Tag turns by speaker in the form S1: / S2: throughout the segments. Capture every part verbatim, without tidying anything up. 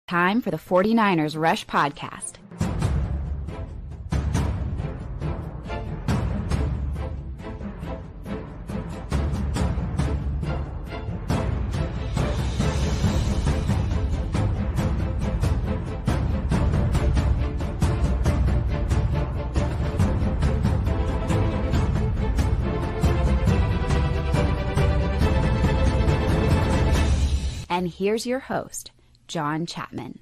S1: Time for the 49ers Rush Podcast. And here's your host, John Chapman.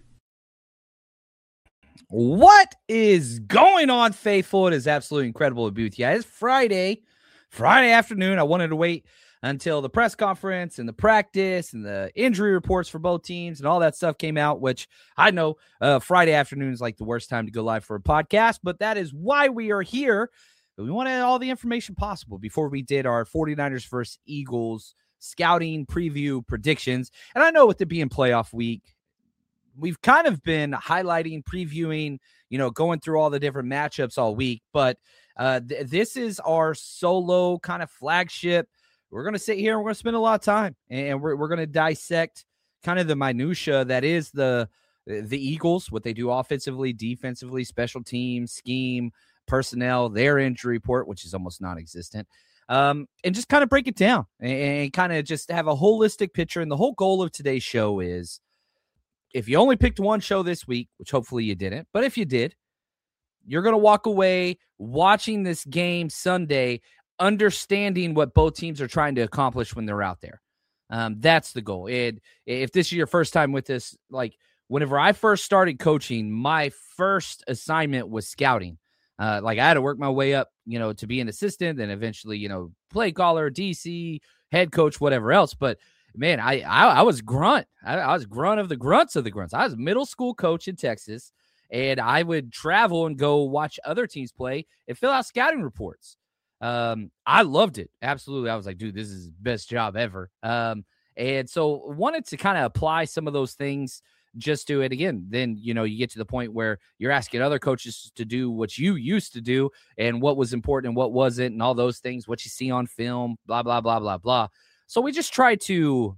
S2: What is going on, faithful? It is absolutely incredible to be with you. It's Friday, Friday afternoon. I wanted to wait until the press conference and the practice and the injury reports for both teams and all that stuff came out, which I know uh, Friday afternoon is like the worst time to go live for a podcast, but that is why we are here. We wanted all the information possible before we did our 49ers versus Eagles scouting preview predictions. And I know with it being playoff week, we've kind of been highlighting, previewing, you know, going through all the different matchups all week. But uh, th- this is our solo kind of flagship. We're going to sit here and we're going to spend a lot of time. And we're, we're going to dissect kind of the minutia that is the, the Eagles, what they do offensively, defensively, special teams, scheme, personnel, their injury report, which is almost non-existent. Um, and just kind of break it down and, and kind of just have a holistic picture. And the whole goal of today's show is, if you only picked one show this week, which hopefully you didn't, but if you did, you're going to walk away watching this game Sunday, understanding what both teams are trying to accomplish when they're out there. Um, that's the goal. And if this is your first time with us, like whenever I first started coaching, my first assignment was scouting. Uh, like I had to work my way up, you know, to be an assistant and eventually, you know, play caller, D C, head coach, whatever else. But man, I, I I was grunt. I, I was grunt of the grunts of the grunts. I was a middle school coach in Texas, and I would travel and go watch other teams play and fill out scouting reports. Um, I loved it. Absolutely. I was like, dude, this is the best job ever. Um, and so wanted to kind of apply some of those things just to it again. Then, you know, you get to the point where you're asking other coaches to do what you used to do and what was important and what wasn't and all those things, what you see on film, blah, blah, blah, blah, blah. So we just try to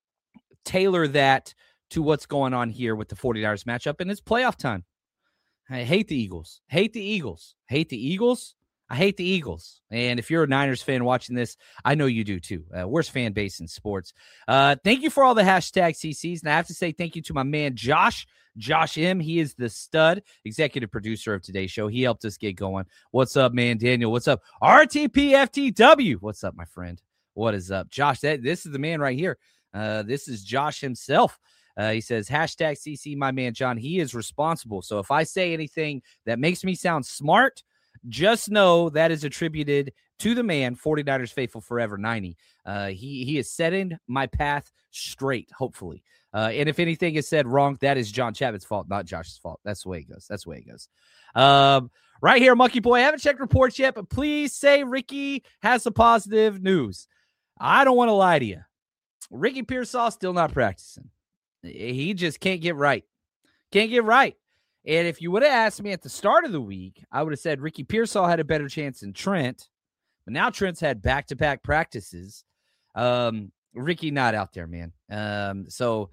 S2: tailor that to what's going on here with the 49ers matchup, and it's playoff time. I hate the Eagles. Hate the Eagles. Hate the Eagles. I hate the Eagles. And if you're a Niners fan watching this, I know you do too. Uh, worst fan base in sports. Uh, thank you for all the hashtag C Cs. And I have to say thank you to my man, Josh. Josh M. He is the stud executive producer of today's show. He helped us get going. What's up, man? Daniel, what's up? R T P F T W. What's up, my friend? What is up? Josh, that, this is the man right here. Uh, this is Josh himself. Uh, he says, hashtag C C, my man, John. He is responsible. So if I say anything that makes me sound smart, just know that is attributed to the man, 49ers faithful forever, ninety. Uh, he, he is setting my path straight, hopefully. Uh, and if anything is said wrong, that is John Chapman's fault, not Josh's fault. That's the way it goes. That's the way it goes. Um, right here, Monkey Boy. I haven't checked reports yet, but please say Ricky has some positive news. I don't want to lie to you. Ricky Pearsall still not practicing. He just can't get right. Can't get right. And if you would have asked me at the start of the week, I would have said Ricky Pearsall had a better chance than Trent. But now Trent's had back-to-back practices. Um, Ricky not out there, man. Um, so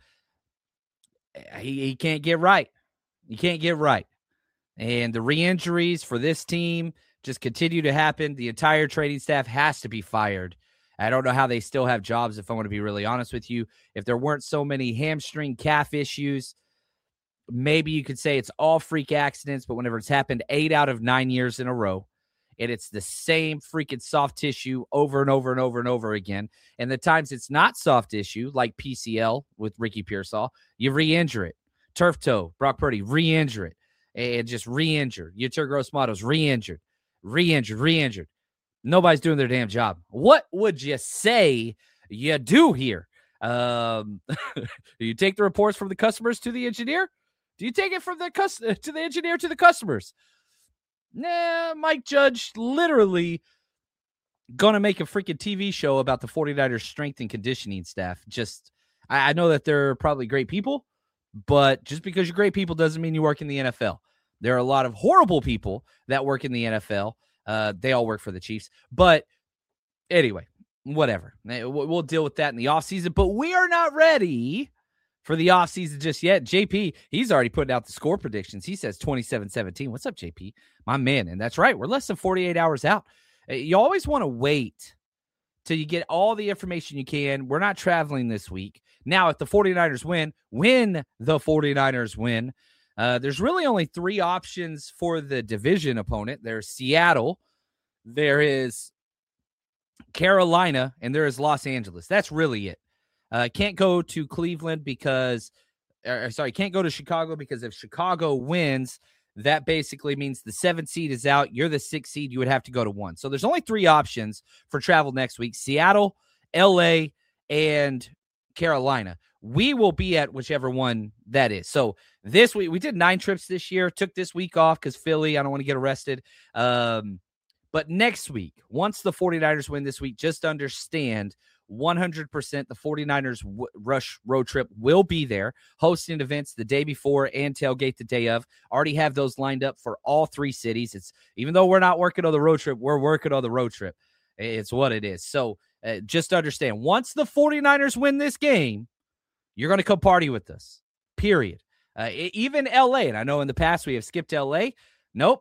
S2: he, he can't get right. He can't get right. And the re-injuries for this team just continue to happen. The entire training staff has to be fired. I don't know how they still have jobs, if I want to be really honest with you. If there weren't so many hamstring calf issues, maybe you could say it's all freak accidents, but whenever it's happened eight out of nine years in a row, and it's the same freaking soft tissue over and over and over and over again, and the times it's not soft tissue, like P C L with Ricky Pearsall, you re-injure it. Turf toe, Brock Purdy, re-injure it, and just re-injure. Yetur Gross-Matos, re-injured, re-injured, re-injured. Nobody's doing their damn job. What would you say you do here? Um, do you take the reports from the customers to the engineer? Do you take it from the cus- to the engineer to the customers? Nah, Mike Judge literally going to make a freaking T V show about the 49ers strength and conditioning staff. Just, I, I know that they're probably great people, but just because you're great people doesn't mean you work in the N F L. There are a lot of horrible people that work in the N F L. Uh, they all work for the Chiefs. But anyway, whatever. We'll deal with that in the offseason. But we are not ready for the offseason just yet. J P, he's already putting out the score predictions. He says twenty-seven seventeen. What's up, J P? My man. And that's right. We're less than forty-eight hours out. You always want to wait till you get all the information you can. We're not traveling this week. Now, if the 49ers win, when the 49ers win, uh, there's really only three options for the division opponent. There's Seattle, there is Carolina, and there is Los Angeles. That's really it. Uh, can't go to Cleveland because, or, sorry, can't go to Chicago because if Chicago wins, that basically means the seventh seed is out. You're the sixth seed. You would have to go to one. So there's only three options for travel next week: Seattle, L A, and Carolina. We will be at whichever one that is. So this week, we did nine trips this year, took this week off because Philly, I don't want to get arrested. Um, but next week, once the 49ers win this week, just understand one hundred percent the 49ers w- Rush road trip will be there, hosting events the day before and tailgate the day of. Already have those lined up for all three cities. It's even though we're not working on the road trip, we're working on the road trip. It's what it is. So uh, just understand, once the 49ers win this game, you're going to come party with us, period. Uh, even L A, and I know in the past we have skipped L A. Nope,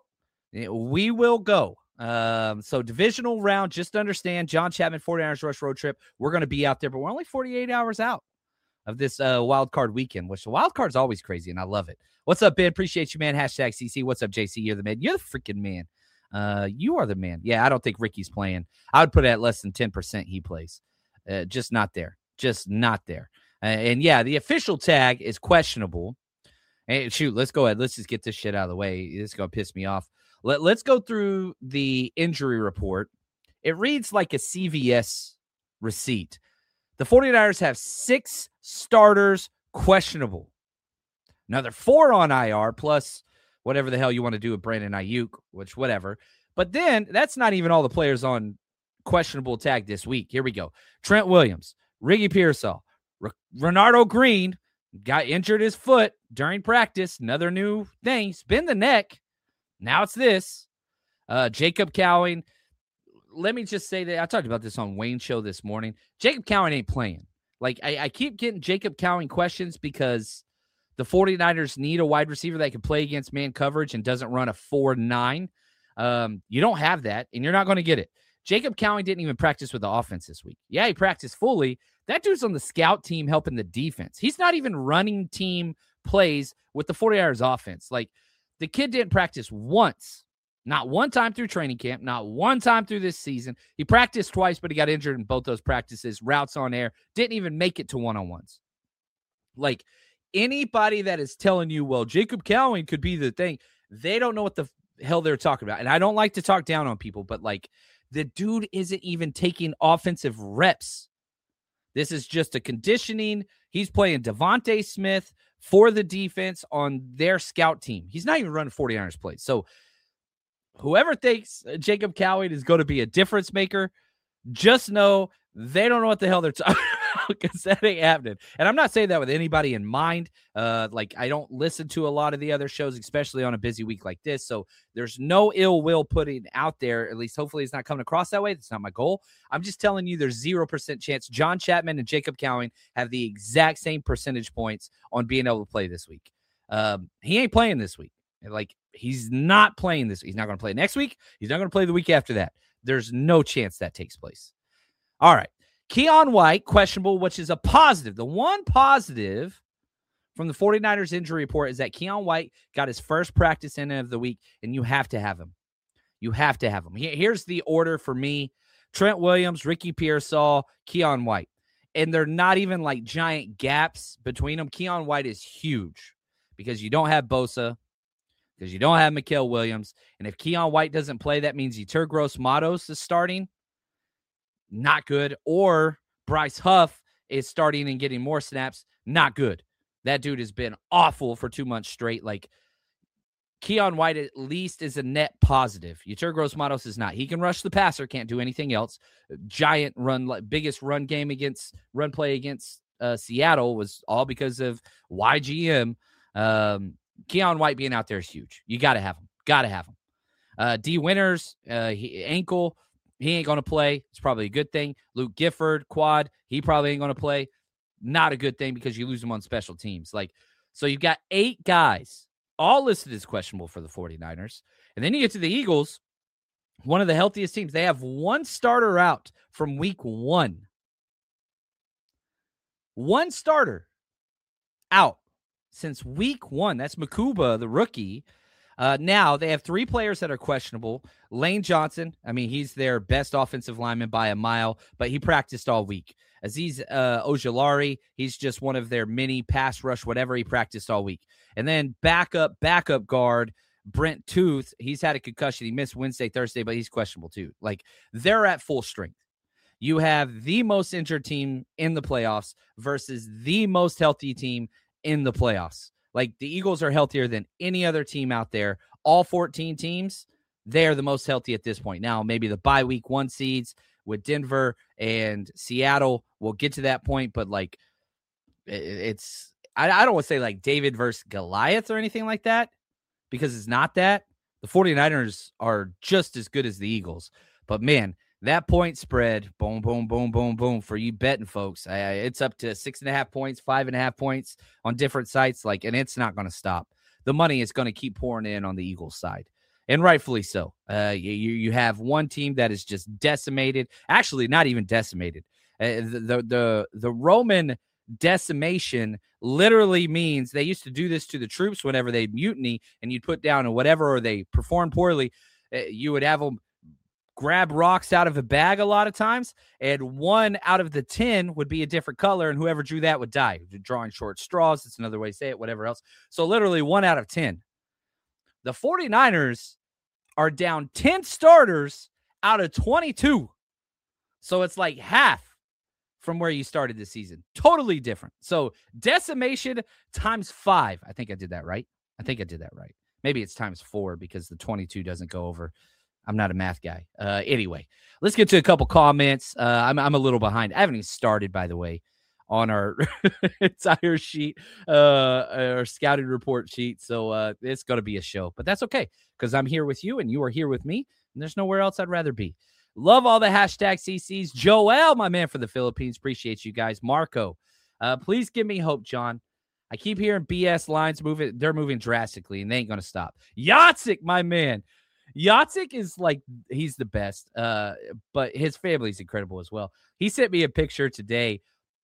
S2: we will go. Um, so divisional round, just understand, John Chapman 49ers Rush road trip. We're going to be out there, but we're only forty-eight hours out of this uh, wild card weekend, which the wild card's always crazy, and I love it. What's up, Ben? Appreciate you, man. Hashtag C C. What's up, J C? You're the man. You're the freaking man. Uh, you are the man. Yeah, I don't think Ricky's playing. I would put it at less than ten percent he plays. Uh, just not there. Just not there. Uh, and yeah, the official tag is questionable. Hey, shoot, let's go ahead. Let's just get this shit out of the way. This is going to piss me off. Let, let's go through the injury report. It reads like a C V S receipt. The 49ers have six starters questionable. Another four on I R, plus whatever the hell you want to do with Brandon Ayuk, which whatever. But then that's not even all the players on questionable tag this week. Here we go. Trent Williams, Ricky Pearsall, R- Renardo Green got injured his foot during practice. Another new thing. He's been the neck. Now it's this. Uh, Jacob Cowing. Let me just say that I talked about this on Wayne's show this morning. Jacob Cowing ain't playing. Like, I, I keep getting Jacob Cowing questions because the 49ers need a wide receiver that can play against man coverage and doesn't run a four nine. Um, you don't have that, and you're not going to get it. Jacob Cowing didn't even practice with the offense this week. Yeah, he practiced fully. That dude's on the scout team helping the defense. He's not even running team plays with the 49ers offense. Like, the kid didn't practice once, not one time through training camp, not one time through this season. He practiced twice, but he got injured in both those practices. Routes on air, didn't even make it to one-on-ones. Like, anybody that is telling you, well, Jacob Cowing could be the thing, they don't know what the hell they're talking about. And I don't like to talk down on people, but, like, the dude isn't even taking offensive reps. This is just a conditioning. He's playing Devontae Smith for the defense on their scout team. He's not even running 49ers plays. So whoever thinks Jacob Cowing is going to be a difference maker, just know they don't know what the hell they're talking about because that ain't happening. And I'm not saying that with anybody in mind. Uh, like, I don't listen to a lot of the other shows, especially on a busy week like this. So there's no ill will putting out there. At least hopefully it's not coming across that way. That's not my goal. I'm just telling you there's zero percent chance John Chapman and Jacob Cowing have the exact same percentage points on being able to play this week. Um, he ain't playing this week. Like, he's not playing this. He's not going to play next week. He's not going to play the week after that. There's no chance that takes place. All right. Keion White, questionable, which is a positive. The one positive from the 49ers injury report is that Keion White got his first practice in of the week, and you have to have him. You have to have him. Here's the order for me. Trent Williams, Ricky Pearsall, Keion White. And they're not even like giant gaps between them. Keion White is huge because you don't have Bosa, because you don't have Mikael Williams. And if Keion White doesn't play, that means Yetur Gross-Matos is starting. Not good. Or Bryce Huff is starting and getting more snaps. Not good. That dude has been awful for two months straight. Like, Keion White at least is a net positive. Yetur Gross-Matos is not. He can rush the passer, can't do anything else. Giant run, biggest run game against, run play against uh, Seattle was all because of Y G M. Um, Keion White being out there is huge. You got to have him. Got to have him. Uh, D. Winters, uh, he, ankle. He ain't going to play. It's probably a good thing. Luke Gifford, quad. He probably ain't going to play. not a good thing because you lose them on special teams. Like, so you've got eight guys all listed as questionable for the 49ers. And then you get to the Eagles, one of the healthiest teams. They have one starter out from week one. One starter out since week one. That's Makuba, the rookie. Uh, now they have three players that are questionable. Lane Johnson, I mean, he's their best offensive lineman by a mile, but he practiced all week. Azeez uh, Ojulari, he's just one of their mini pass rush, whatever. He practiced all week. And then backup, backup guard, Brent Tooth, he's had a concussion. He missed Wednesday, Thursday, but he's questionable too. Like, they're at full strength. You have the most injured team in the playoffs versus the most healthy team in the playoffs. Like, the Eagles are healthier than any other team out there. All fourteen teams, they're the most healthy at this point. Now, maybe the bye week one seeds with Denver and Seattle, we'll get to that point, but like, it's, I, I don't want to say like David versus Goliath or anything like that, because it's not that. The 49ers are just as good as the Eagles. But man, that point spread, boom, boom, boom, boom, boom, for you betting folks. Uh, it's up to six and a half points, five and a half points on different sites. Like, and it's not going to stop. The money is going to keep pouring in on the Eagles side, and rightfully so. Uh, you you have one team that is just decimated. Actually, not even decimated. Uh, the, the the the Roman decimation literally means they used to do this to the troops whenever they mutiny, and you'd put down or whatever, or they perform poorly. Uh, you would have them grab rocks out of a bag a lot of times, and one out of the ten would be a different color, and whoever drew that would die. Drawing short straws, that's another way to say it, whatever else. So literally one out of ten. The 49ers are down ten starters out of twenty-two. So it's like half from where you started the season. Totally different. So decimation times five. I think I did that right. I think I did that right. Maybe it's times four because the twenty-two doesn't go over. I'm not a math guy. Uh, anyway, let's get to a couple comments. Uh, I'm I'm a little behind. I haven't even started, by the way, on our entire sheet, uh, our scouting report sheet. So uh, it's going to be a show, but that's okay because I'm here with you and you are here with me, and there's nowhere else I'd rather be. Love all the hashtag C Cs. Joel, my man for the Philippines. Appreciate you guys. Marco, uh, please give me hope, John. I keep hearing B S lines moving. They're moving drastically, and they ain't going to stop. Yatsik, my man. Yatsik is like, he's the best, uh, but his family's incredible as well. He sent me a picture today.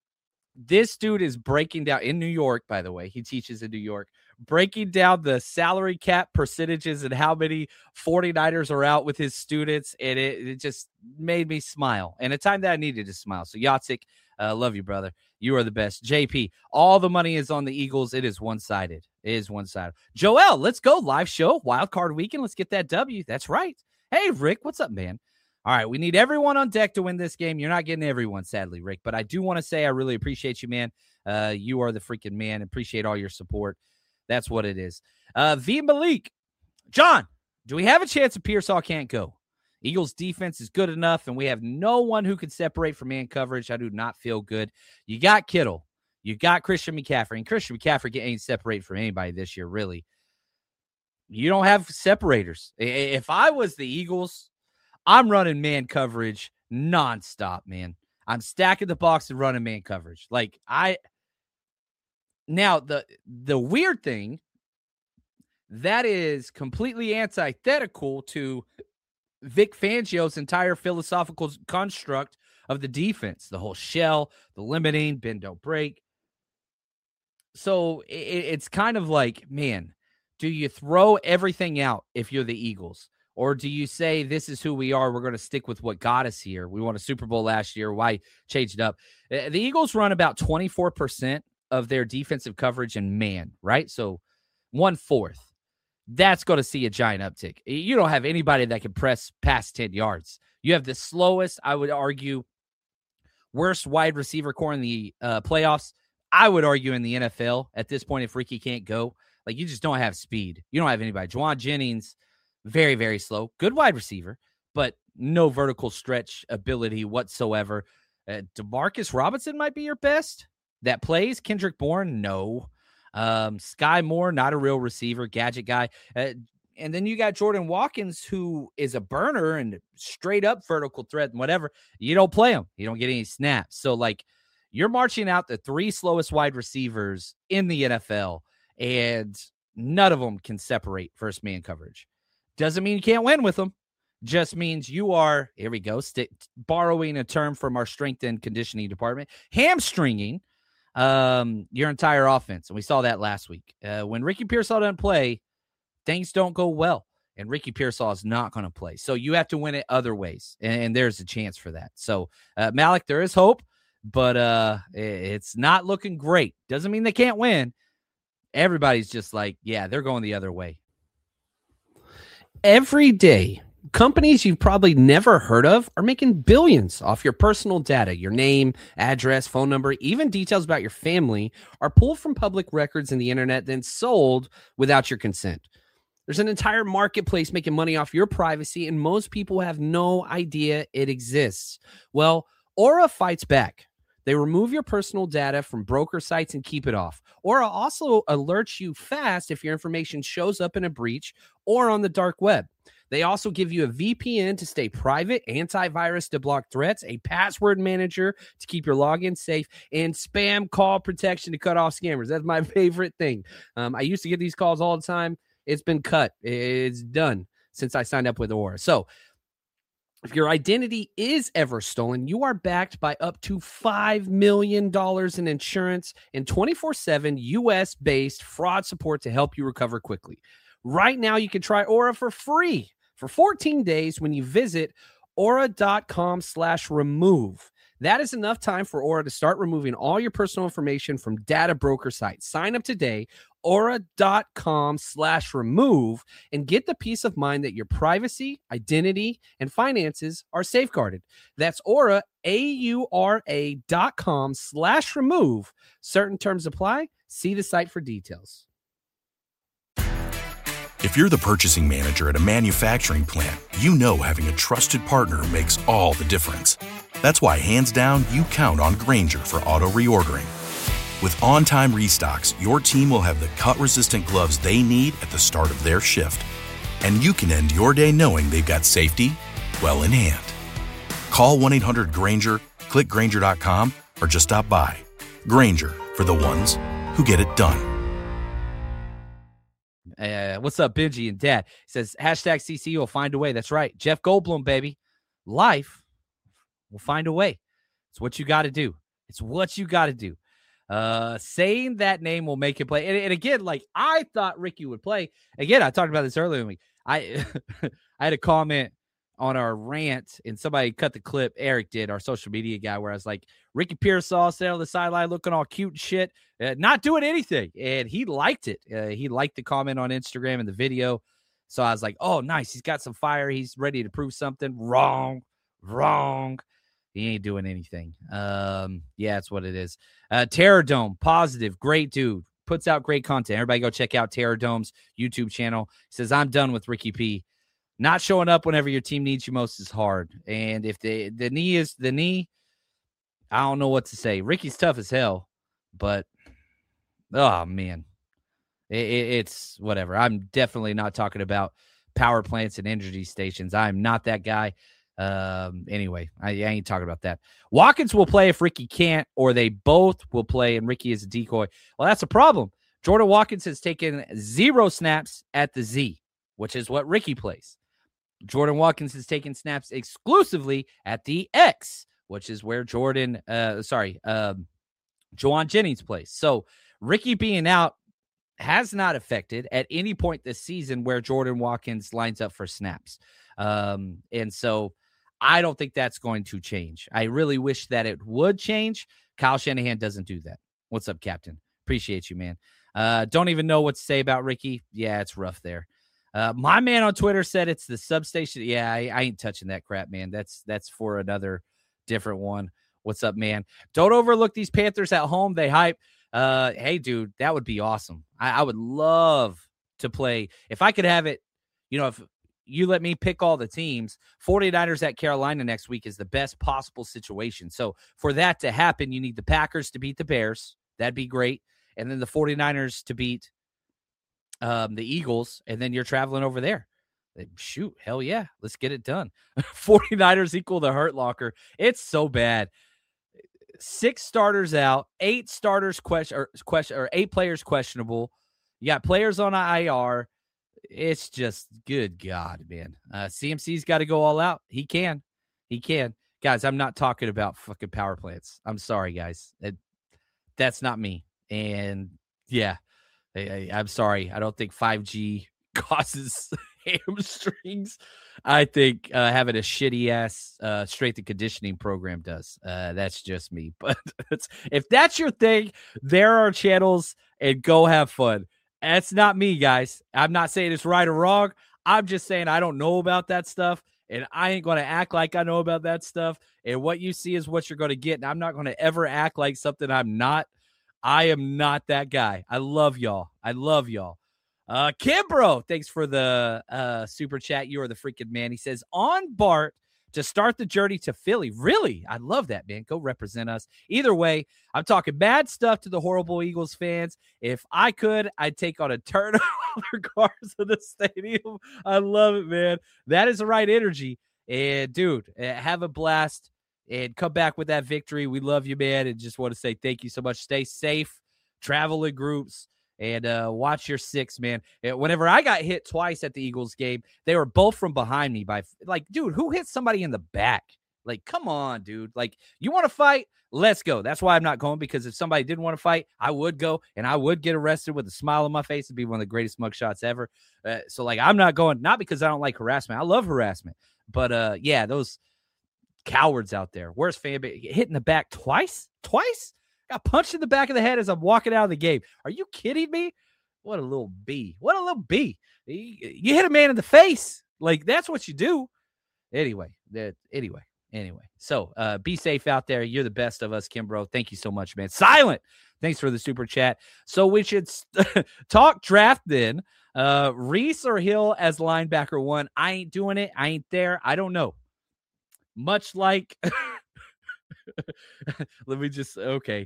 S2: This dude is breaking down in New York, by the way. He teaches in New York, breaking down the salary cap percentages and how many 49ers are out with his students. And it, it just made me smile. And a time that I needed to smile. So Yatsik, uh, love you, brother. You are the best. J P, all the money is on the Eagles. It is one-sided. It is one-sided. Joel, let's go. Live show, wild card weekend. Let's get that W. That's right. Hey, Rick, what's up, man? All right, we need everyone on deck to win this game. You're not getting everyone, sadly, Rick, but I do want to say I really appreciate you, man. Uh, you are the freaking man. Appreciate all your support. That's what it is. Uh, V. Malik, John, do we have a chance that Pearsall can't go? Eagles defense is good enough, and we have no one who can separate from man coverage. I do not feel good. You got Kittle. You got Christian McCaffrey, and Christian McCaffrey ain't separate from anybody this year, really. You don't have separators. If I was the Eagles, I'm running man coverage nonstop, man. I'm stacking the box and running man coverage. Like, I now the the weird thing that is completely antithetical to Vic Fangio's entire philosophical construct of the defense, the whole shell, the limiting, bend, don't break. So it, it's kind of like, man, do you throw everything out if you're the Eagles? Or do you say, this is who we are, we're going to stick with what got us here? We won a Super Bowl last year. Why change it up? The Eagles run about twenty-four percent of their defensive coverage in man, right? So one-fourth. That's going to see a giant uptick. You don't have anybody that can press past ten yards. You have the slowest, I would argue, worst wide receiver core in the uh, playoffs. I would argue in the N F L at this point if Ricky can't go. Like, you just don't have speed. You don't have anybody. Juwan Jennings, very, very slow. Good wide receiver, but no vertical stretch ability whatsoever. Uh, DeMarcus Robinson might be your best. That plays. Kendrick Bourne, no. Um, Sky Moore, not a real receiver, gadget guy. Uh, and then you got Jordan Watkins, who is a burner and straight up vertical threat and whatever. You don't play him. You don't get any snaps. So, like, You're marching out the three slowest wide receivers in the N F L, and none of them can separate first man coverage. Doesn't mean you can't win with them. Just means you are, here we go, st- borrowing a term from our strength and conditioning department, hamstringing um, your entire offense. And we saw that last week. Uh, when Ricky Pearsall doesn't play, things don't go well. And Ricky Pearsall is not going to play. So you have to win it other ways. And, and there's a chance for that. So, uh, Malik, there is hope, but uh, it's not looking great. Doesn't mean they can't win. Everybody's just like, yeah, they're going the other way.
S3: Every day, companies you've probably never heard of are making billions off your personal data. Your name, address, phone number, even details about your family are pulled from public records in the internet, then sold without your consent. There's an entire marketplace making money off your privacy, and most people have no idea it exists. Well, Aura fights back. They remove your personal data from broker sites and keep it off. Aura also alerts you fast if your information shows up in a breach or on the dark web. They also give you a V P N to stay private, antivirus to block threats, a password manager to keep your login safe, and spam call protection to cut off scammers. That's my favorite thing. Um, I used to get these calls all the time. It's been cut. It's done since I signed up with Aura. So if your identity is ever stolen, you are backed by up to five million dollars in insurance and twenty-four seven U S-based fraud support to help you recover quickly. Right now, you can try Aura for free for fourteen days when you visit aura.com slash remove. That is enough time for Aura to start removing all your personal information from data broker sites. Sign up today, aura.com slash remove, and get the peace of mind that your privacy, identity, and finances are safeguarded. That's Aura, A-U-R-A dot com slash remove. Certain terms apply. See the site for details.
S4: If you're the purchasing manager at a manufacturing plant, you know having a trusted partner makes all the difference. That's why, hands down, you count on Grainger for auto reordering. With on-time restocks, your team will have the cut-resistant gloves they need at the start of their shift. And you can end your day knowing they've got safety well in hand. Call one eight hundred Grainger, click Grainger dot com, or just stop by. Grainger, for the ones who get it done.
S2: Uh, what's up, Benji and Dad? He says, hashtag C C will find a way. That's right. Jeff Goldblum, baby. Life will find a way. It's what you got to do. It's what you got to do. Uh, saying that name will make it play. And, and again, like, I thought Ricky would play. Again, I talked about this earlier in the week. I, I had a comment on our rant, and somebody cut the clip. Eric did, our social media guy, where I was like, Ricky Pearsall sitting on the sideline looking all cute and shit, uh, not doing anything. And he liked it. Uh, he liked the comment on Instagram and the video. So I was like, oh, nice. He's got some fire. He's ready to prove something. Wrong. Wrong. He ain't doing anything. Um, yeah, that's what it is. Uh, Terror Dome, positive, great dude. Puts out great content. Everybody go check out Terror Dome's YouTube channel. He says, I'm done with Ricky P. Not showing up whenever your team needs you most is hard. And if the, the knee is the knee, I don't know what to say. Ricky's tough as hell, but, oh, man. It, it, it's whatever. I'm definitely not talking about power plants and energy stations. I'm not that guy. Um, anyway, I, I ain't talking about that. Watkins will play if Ricky can't, or they both will play and Ricky is a decoy. Well, that's a problem. Jordan Watkins has taken zero snaps at the Z, which is what Ricky plays. Jordan Watkins has taken snaps exclusively at the X, which is where Jordan, uh, sorry, um, Juwan Jennings plays. So Ricky being out has not affected at any point this season where Jordan Watkins lines up for snaps. Um, and so I don't think that's going to change. I really wish that it would change. Kyle Shanahan doesn't do that. What's up, Captain? Appreciate you, man. Uh, don't even know what to say about Ricky. Yeah, it's rough there. Uh, my man on Twitter said it's the substation. Yeah, I, I ain't touching that crap, man. That's that's for another different one. What's up, man? Don't overlook these Panthers at home. They hype. Uh, hey, dude, that would be awesome. I, I would love to play. If I could have it, you know, if you let me pick all the teams, 49ers at Carolina next week is the best possible situation. So for that to happen, you need the Packers to beat the Bears. That'd be great. And then the 49ers to beat um, the Eagles, and then you're traveling over there. Shoot, hell yeah, let's get it done. 49ers equal the Hurt Locker. It's so bad. six starters out, eight starters question or question or eight players questionable. You got players on I R. It's just good God, man. Uh, C M C's got to go all out. He can. He can. Guys, I'm not talking about fucking power plants. I'm sorry, guys. It, that's not me. And yeah, I, I, I'm sorry. I don't think five G causes hamstrings. I think uh, having a shitty ass uh, strength and conditioning program does. Uh, that's just me. But it's, if that's your thing, there are channels and go have fun. That's not me, guys. I'm not saying it's right or wrong. I'm just saying I don't know about that stuff, and I ain't going to act like I know about that stuff. And what you see is what you're going to get, and I'm not going to ever act like something I'm not. I am not that guy. I love y'all. I love y'all. Uh, Kimbro, thanks for the uh, super chat. You are the freaking man. He says, on Bart to start the journey to Philly. Really? I love that, man. Go represent us. Either way, I'm talking bad stuff to the horrible Eagles fans. If I could, I'd take on a turn of other cars in the stadium. I love it, man. That is the right energy. And, dude, have a blast and come back with that victory. We love you, man, and just want to say thank you so much. Stay safe. Travel in groups. And uh, watch your six, man. Whenever I got hit twice at the Eagles game, they were both from behind me by, like, dude, who hit somebody in the back? Like, come on, dude. Like, you want to fight? Let's go. That's why I'm not going, because if somebody didn't want to fight, I would go, and I would get arrested with a smile on my face. It'd be one of the greatest mugshots ever. Uh, so, like, I'm not going, not because I don't like harassment. I love harassment. But, uh, yeah, those cowards out there. Where's fan base? Hit in the back twice? Twice? Got punched in the back of the head as I'm walking out of the game. Are you kidding me? What a little B. What a little B. You, you hit a man in the face. Like, that's what you do. Anyway, that, anyway, anyway. So uh, be safe out there. You're the best of us, Kimbro. Thank you so much, man. Silent. Thanks for the super chat. So we should st- talk draft then. Uh, Reese or Hill as linebacker one. I ain't doing it. I ain't there. I don't know. Much like, let me just, okay.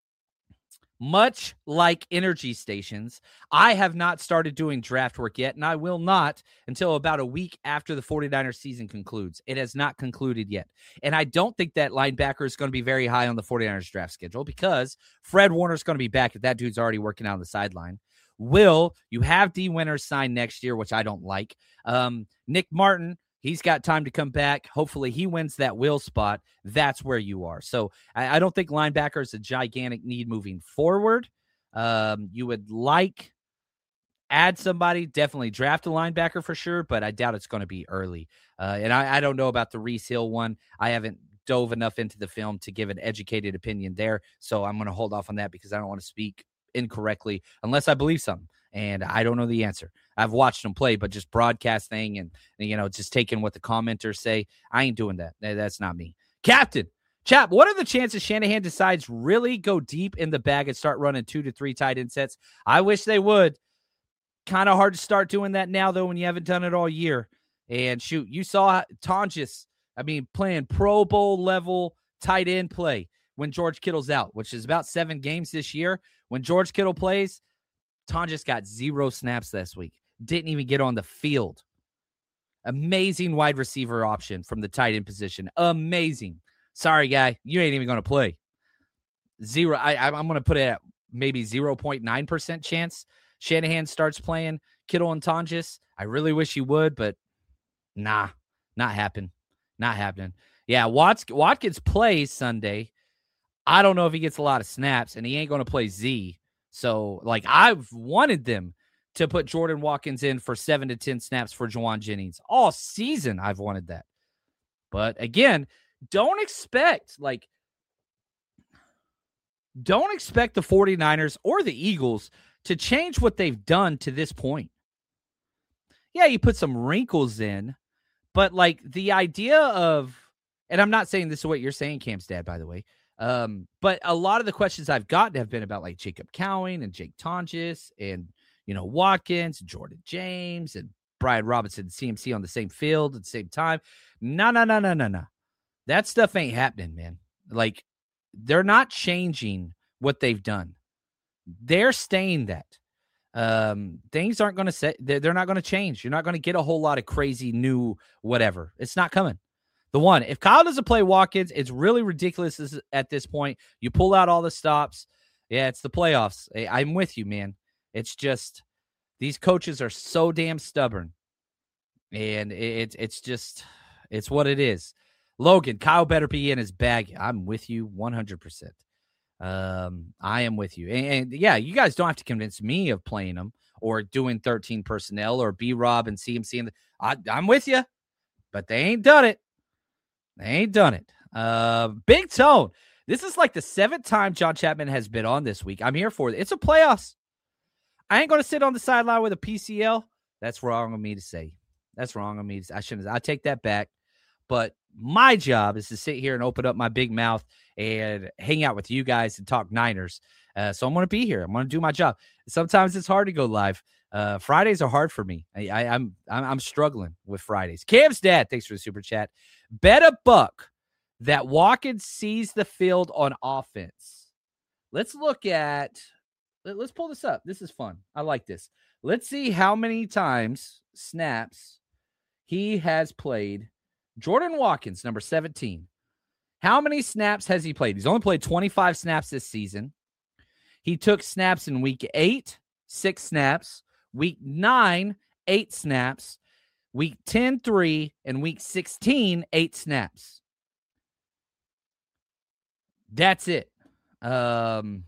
S2: Much like energy stations, I have not started doing draft work yet, and I will not until about a week after the 49ers season concludes. It has not concluded yet. And I don't think that linebacker is going to be very high on the 49ers draft schedule because Fred Warner is going to be back if that dude's already working out on the sideline. Will, you have D. Winters signed next year, which I don't like. Um, Nick Martin, he's got time to come back. Hopefully he wins that Will spot. That's where you are. So I, I don't think linebacker is a gigantic need moving forward. Um, you would like add somebody, definitely draft a linebacker for sure, but I doubt it's going to be early. Uh, and I, I don't know about the Reese Hill one. I haven't dove enough into the film to give an educated opinion there. So I'm going to hold off on that because I don't want to speak incorrectly unless I believe something. And I don't know the answer. I've watched them play, but just broadcasting and, you know, just taking what the commenters say, I ain't doing that. That's not me. Captain, Chap, what are the chances Shanahan decides really go deep in the bag and start running two to three tight end sets? I wish they would. Kind of hard to start doing that now, though, when you haven't done it all year. And, shoot, you saw Tonjes, I mean, playing Pro Bowl level tight end play when George Kittle's out, which is about seven games this year. When George Kittle plays, Tonjes got zero snaps this week. Didn't even get on the field. Amazing wide receiver option from the tight end position. Amazing. Sorry, guy. You ain't even going to play. Zero. I, I'm going to put it at maybe zero point nine percent chance Shanahan starts playing Kittle and Tonjes. I really wish he would, but nah, not happen. Not happening. Yeah, Watts, Watkins plays Sunday. I don't know if he gets a lot of snaps, and he ain't going to play Z. So, like, I've wanted them to put Jordan Watkins in for seven to ten snaps for Juwan Jennings. All season, I've wanted that. But, again, don't expect, like, don't expect the 49ers or the Eagles to change what they've done to this point. Yeah, you put some wrinkles in, but, like, the idea of, and I'm not saying this is what you're saying, Cam's dad, by the way, Um, but a lot of the questions I've gotten have been about like Jacob Cowing and Jake Tonjes and, you know, Watkins, Jordan James and Brian Robinson and C M C on the same field at the same time. No, no, no, no, no, no. That stuff ain't happening, man. Like, they're not changing what they've done. They're staying that. Um, things aren't going to say, they're, they're not going to change. You're not going to get a whole lot of crazy new whatever. It's not coming. The one. If Kyle doesn't play Watkins, it's really ridiculous at this point. You pull out all the stops. Yeah, it's the playoffs. I'm with you, man. It's just these coaches are so damn stubborn. And it's it's just, it's what it is. Logan, Kyle better be in his bag. I'm with you one hundred percent. Um, I am with you. And, and yeah, you guys don't have to convince me of playing him or doing thirteen personnel or B-Rob and C M C. And I, I'm with you, but they ain't done it. They ain't done it. Uh, Big Tone. This is like the seventh time John Chapman has been on this week. I'm here for it. It's a playoffs. I ain't going to sit on the sideline with a P C L. That's wrong of me to say. That's wrong of me. I shouldn't. I take that back. But my job is to sit here and open up my big mouth and hang out with you guys and talk Niners. Uh, so I'm going to be here. I'm going to do my job. Sometimes it's hard to go live. Uh, Fridays are hard for me. I, I, I'm, I'm I'm struggling with Fridays. Cam's dad, thanks for the super chat. Bet a buck that Watkins sees the field on offense. Let's look at. Let, let's pull this up. This is fun. I like this. Let's see how many times snaps he has played. Jordan Watkins, number seventeen. How many snaps has he played? He's only played twenty-five snaps this season. He took snaps in week eight, six snaps. Week nine, eight snaps. Week ten, three. And week sixteen, eight snaps. That's it. Um,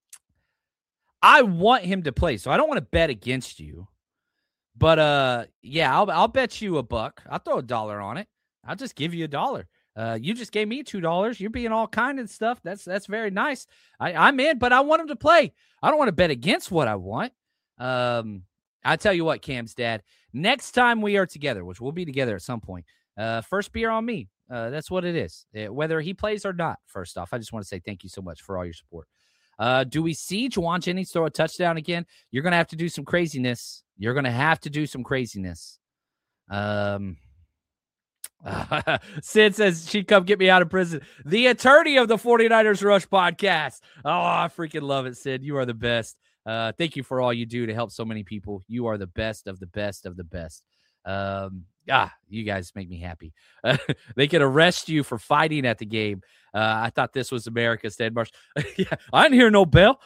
S2: I want him to play, so I don't want to bet against you. But, uh, yeah, I'll, I'll bet you a buck. I'll throw a dollar on it. I'll just give you a dollar. Uh, you just gave me two dollars. You're being all kind of stuff. That's that's very nice. I, I'm in, but I want him to play. I don't want to bet against what I want. Um, I tell you what, Cam's dad, next time we are together, which we'll be together at some point, uh, first beer on me. Uh, that's what it is. Uh, whether he plays or not, first off, I just want to say thank you so much for all your support. Uh, do we see Juwan Jennings throw a touchdown again? You're going to have to do some craziness. You're going to have to do some craziness. Um, uh, Sid says she'd come get me out of prison. The attorney of the 49ers Rush podcast. Oh, I freaking love it, Sid. You are the best. Uh, thank you for all you do to help so many people. You are the best of the best of the best. Um, ah, you guys make me happy. Uh, they could arrest you for fighting at the game. Uh, I thought this was America, Stan Marsh. Yeah, I didn't hear no bell.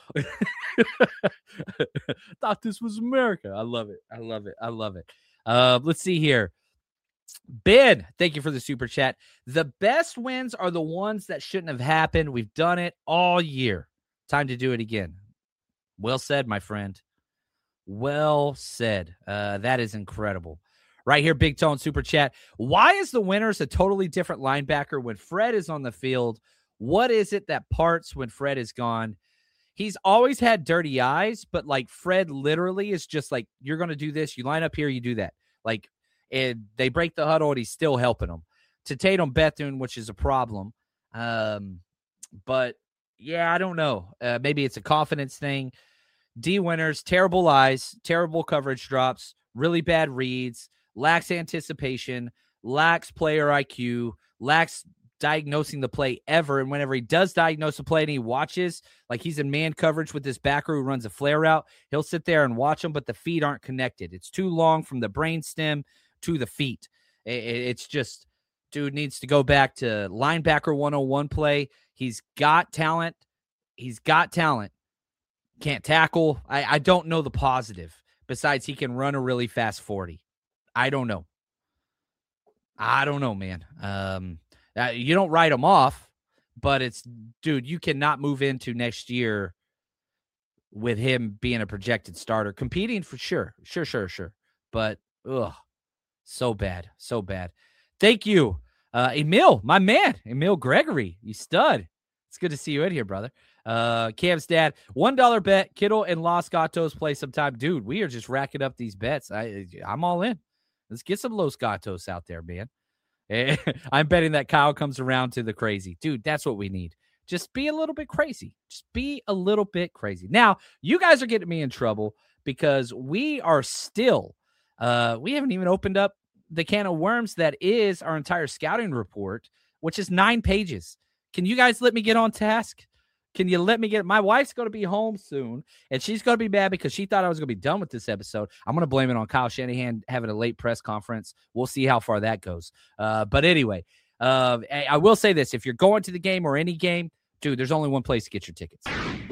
S2: Thought this was America. I love it. I love it. I love it. Uh, let's see here. Ben, thank you for the super chat. The best wins are the ones that shouldn't have happened. We've done it all year. Time to do it again. Well said, my friend. Well said. Uh, that is incredible. Right here, Big Tone super chat. Why is the Winners a totally different linebacker when Fred is on the field? What is it that parts when Fred is gone? He's always had dirty eyes, but like Fred literally is just like, you're going to do this. You line up here, you do that. Like, and they break the huddle and he's still helping them. To Tatum Bethune, which is a problem. Um, but yeah, I don't know. Uh, maybe it's a confidence thing. D Winners, terrible eyes, terrible coverage drops, really bad reads, lacks anticipation, lacks player I Q, lacks diagnosing the play ever. And whenever he does diagnose a play and he watches, like he's in man coverage with this backer who runs a flare route, he'll sit there and watch them, but the feet aren't connected. It's too long from the brainstem to the feet. It's just, dude needs to go back to linebacker one oh one play. He's got talent. He's got talent. Can't tackle. I, I don't know the positive. Besides, he can run a really fast forty. I don't know. I don't know, man. Um, uh, you don't write him off, but it's, dude, you cannot move into next year with him being a projected starter. Competing for sure. Sure, sure, sure. But, ugh, so bad. So bad. Thank you. Uh, Emil, my man. Emil Gregory, you stud. It's good to see you in here, brother. Uh, Cam's dad, one dollar bet. Kittle and Los Gatos play sometime. Dude, we are just racking up these bets. I, I'm all in. Let's get some Los Gatos out there, man. I'm betting that Kyle comes around to the crazy. Dude, that's what we need. Just be a little bit crazy. Just be a little bit crazy. Now, you guys are getting me in trouble because we are still, uh, we haven't even opened up the can of worms that is our entire scouting report, which is nine pages. Can you guys let me get on task? Can you let me get, my wife's going to be home soon, and she's going to be mad because she thought I was going to be done with this episode. I'm going to blame it on Kyle Shanahan having a late press conference. We'll see how far that goes. Uh, but anyway, Uh, I I will say this. If you're going to the game or any game, dude, there's only one place to get your tickets.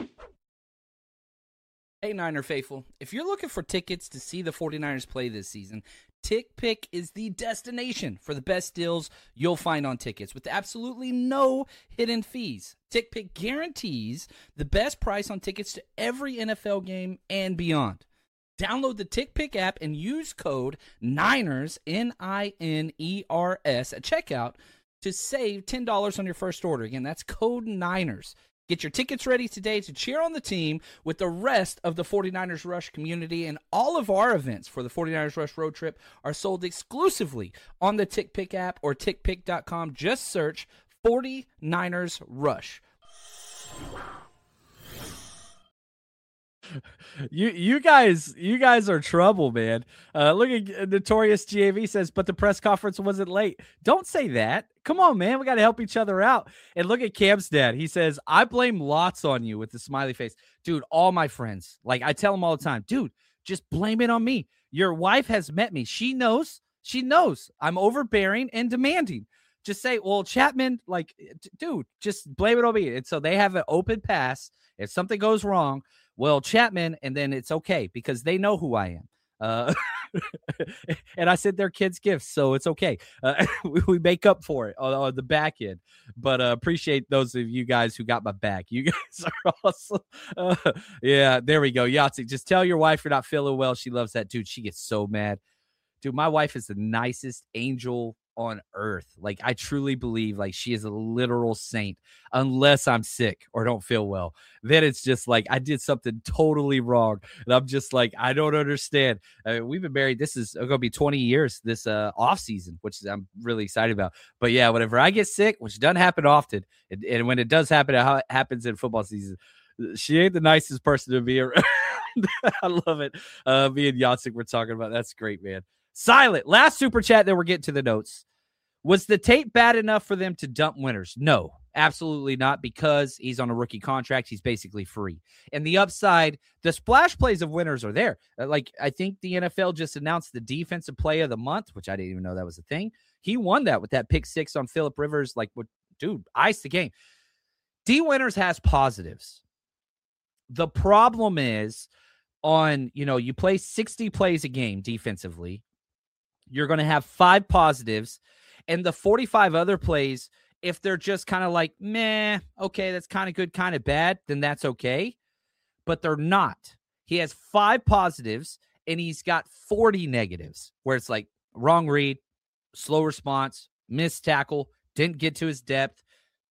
S2: Hey, Niner faithful, if you're looking for tickets to see the 49ers play this season, TickPick is the destination for the best deals you'll find on tickets with absolutely no hidden fees. TickPick guarantees the best price on tickets to every N F L game and beyond. Download the TickPick app and use code NINERS, N I N E R S, at checkout to save ten dollars on your first order. Again, that's code NINERS. Get your tickets ready today to cheer on the team with the rest of the 49ers Rush community, and all of our events for the 49ers Rush road trip are sold exclusively on the TickPick app or tick pick dot com. Just search 49ers Rush.
S3: You you guys you guys are trouble, man. Uh, look at Notorious G A V says, but the press conference wasn't late. Don't say that. Come on, man. We got to help each other out. And look at Cam's dad. He says, I blame lots on you with the smiley face. Dude, all my friends, like I tell them all the time, dude, just blame it on me. Your wife has met me. She knows. She knows I'm overbearing and demanding. Just say, well, Chapman, like, dude, just blame it on me. And so they have an open pass. If something goes wrong, well, Chapman, and then it's okay because they know who I am. Uh, and I said they're kids' gifts, so it's okay. Uh, we, we make up for it on, on the back end. But uh, appreciate those of you guys who got my back. You guys are awesome. Uh, yeah, there we go. Yahtzee, just tell your wife you're not feeling well. She loves that. Dude, she gets so mad. Dude, my wife is the nicest angel on earth. Like, I truly believe like she is a literal saint unless I'm sick or don't feel well. Then it's just like I did something totally wrong. And I'm just like, I don't understand. I mean, we've been married. This is going to be twenty years this uh, off season, which I'm really excited about. But yeah, whenever I get sick, which doesn't happen often, and, and when it does happen, it happens in football season, she ain't the nicest person to be around. I love it. Uh, me and Yatsik were talking about. That's great, man. Silent. Last super chat, then we're getting to the notes. Was the tape bad enough for them to dump Winters? No, absolutely not, because he's on a rookie contract. He's basically free. And the upside, the splash plays of Winters are there. Like, I think the N F L just announced the defensive play of the month, which I didn't even know that was a thing. He won that with that pick six on Phillip Rivers. Like, what, dude, iced the game. D. Winters has positives. The problem is on, you know, you play sixty plays a game defensively. You're going to have five positives. And the forty-five other plays, if they're just kind of like, meh, okay, that's kind of good, kind of bad, then that's okay. But they're not. He has five positives, and he's got forty negatives, where it's like wrong read, slow response, missed tackle, didn't get to his depth,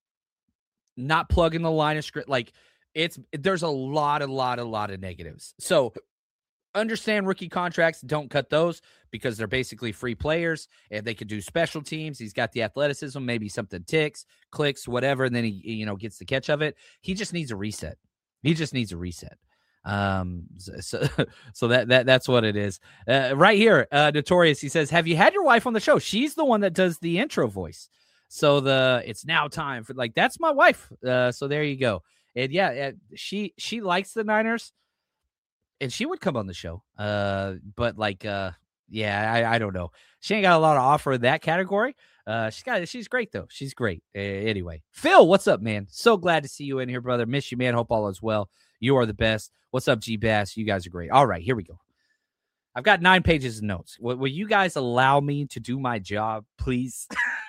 S3: not plugging the line of script. Like, it's there's a lot, a lot, a lot of negatives. So understand rookie contracts, don't cut those because they're basically free players and they could do special teams. He's got the athleticism, maybe something ticks, clicks, whatever, and then he, you know, gets the catch of it. He just needs a reset. He just needs a reset. Um, so, so that, that, that's what it is. Uh, right here, uh, Notorious, he says, have you had your wife on the show? She's the one that does the intro voice. So the, it's now time for, like, that's my wife. Uh, so there you go. And yeah, she, she likes the Niners. And she would come on the show. Uh, but like, uh, yeah, I, I don't know. She ain't got a lot to offer in that category. Uh, she's got, she's great though. She's great. Uh, anyway, Phil, what's up, man? So glad to see you in here, brother. Miss you, man. Hope all is well. You are the best. What's up, G Bass? You guys are great. All right, here we go. I've got nine pages of notes. Will, will you guys allow me to do my job, please?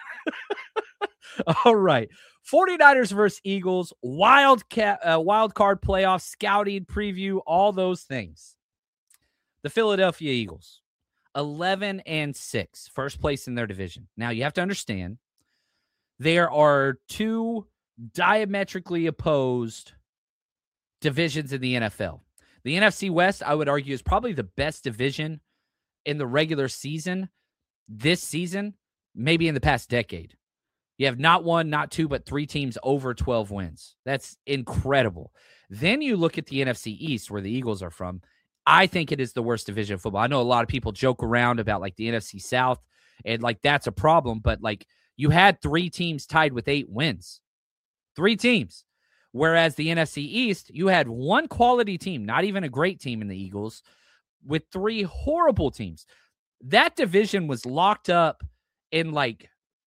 S3: All right. 49ers versus Eagles, wild, ca- uh, wild card playoff, scouting, preview, all those things. The Philadelphia Eagles, eleven and six, first place in their division. Now, you have to understand, there are two diametrically opposed divisions in the N F L. The N F C West, I would argue, is probably the best division in the regular season this season, maybe in the past decade. You have not one, not two, but three teams over twelve wins. That's incredible. Then you look at the N F C East, where the Eagles are from. I think it is the worst division of football. I know a lot of people joke around about like the N F C South, and like that's a problem, but like you had three teams tied with eight wins. Three teams. Whereas the N F C East, you had one quality team, not even a great team in the Eagles, with three horrible teams. That division was locked up in like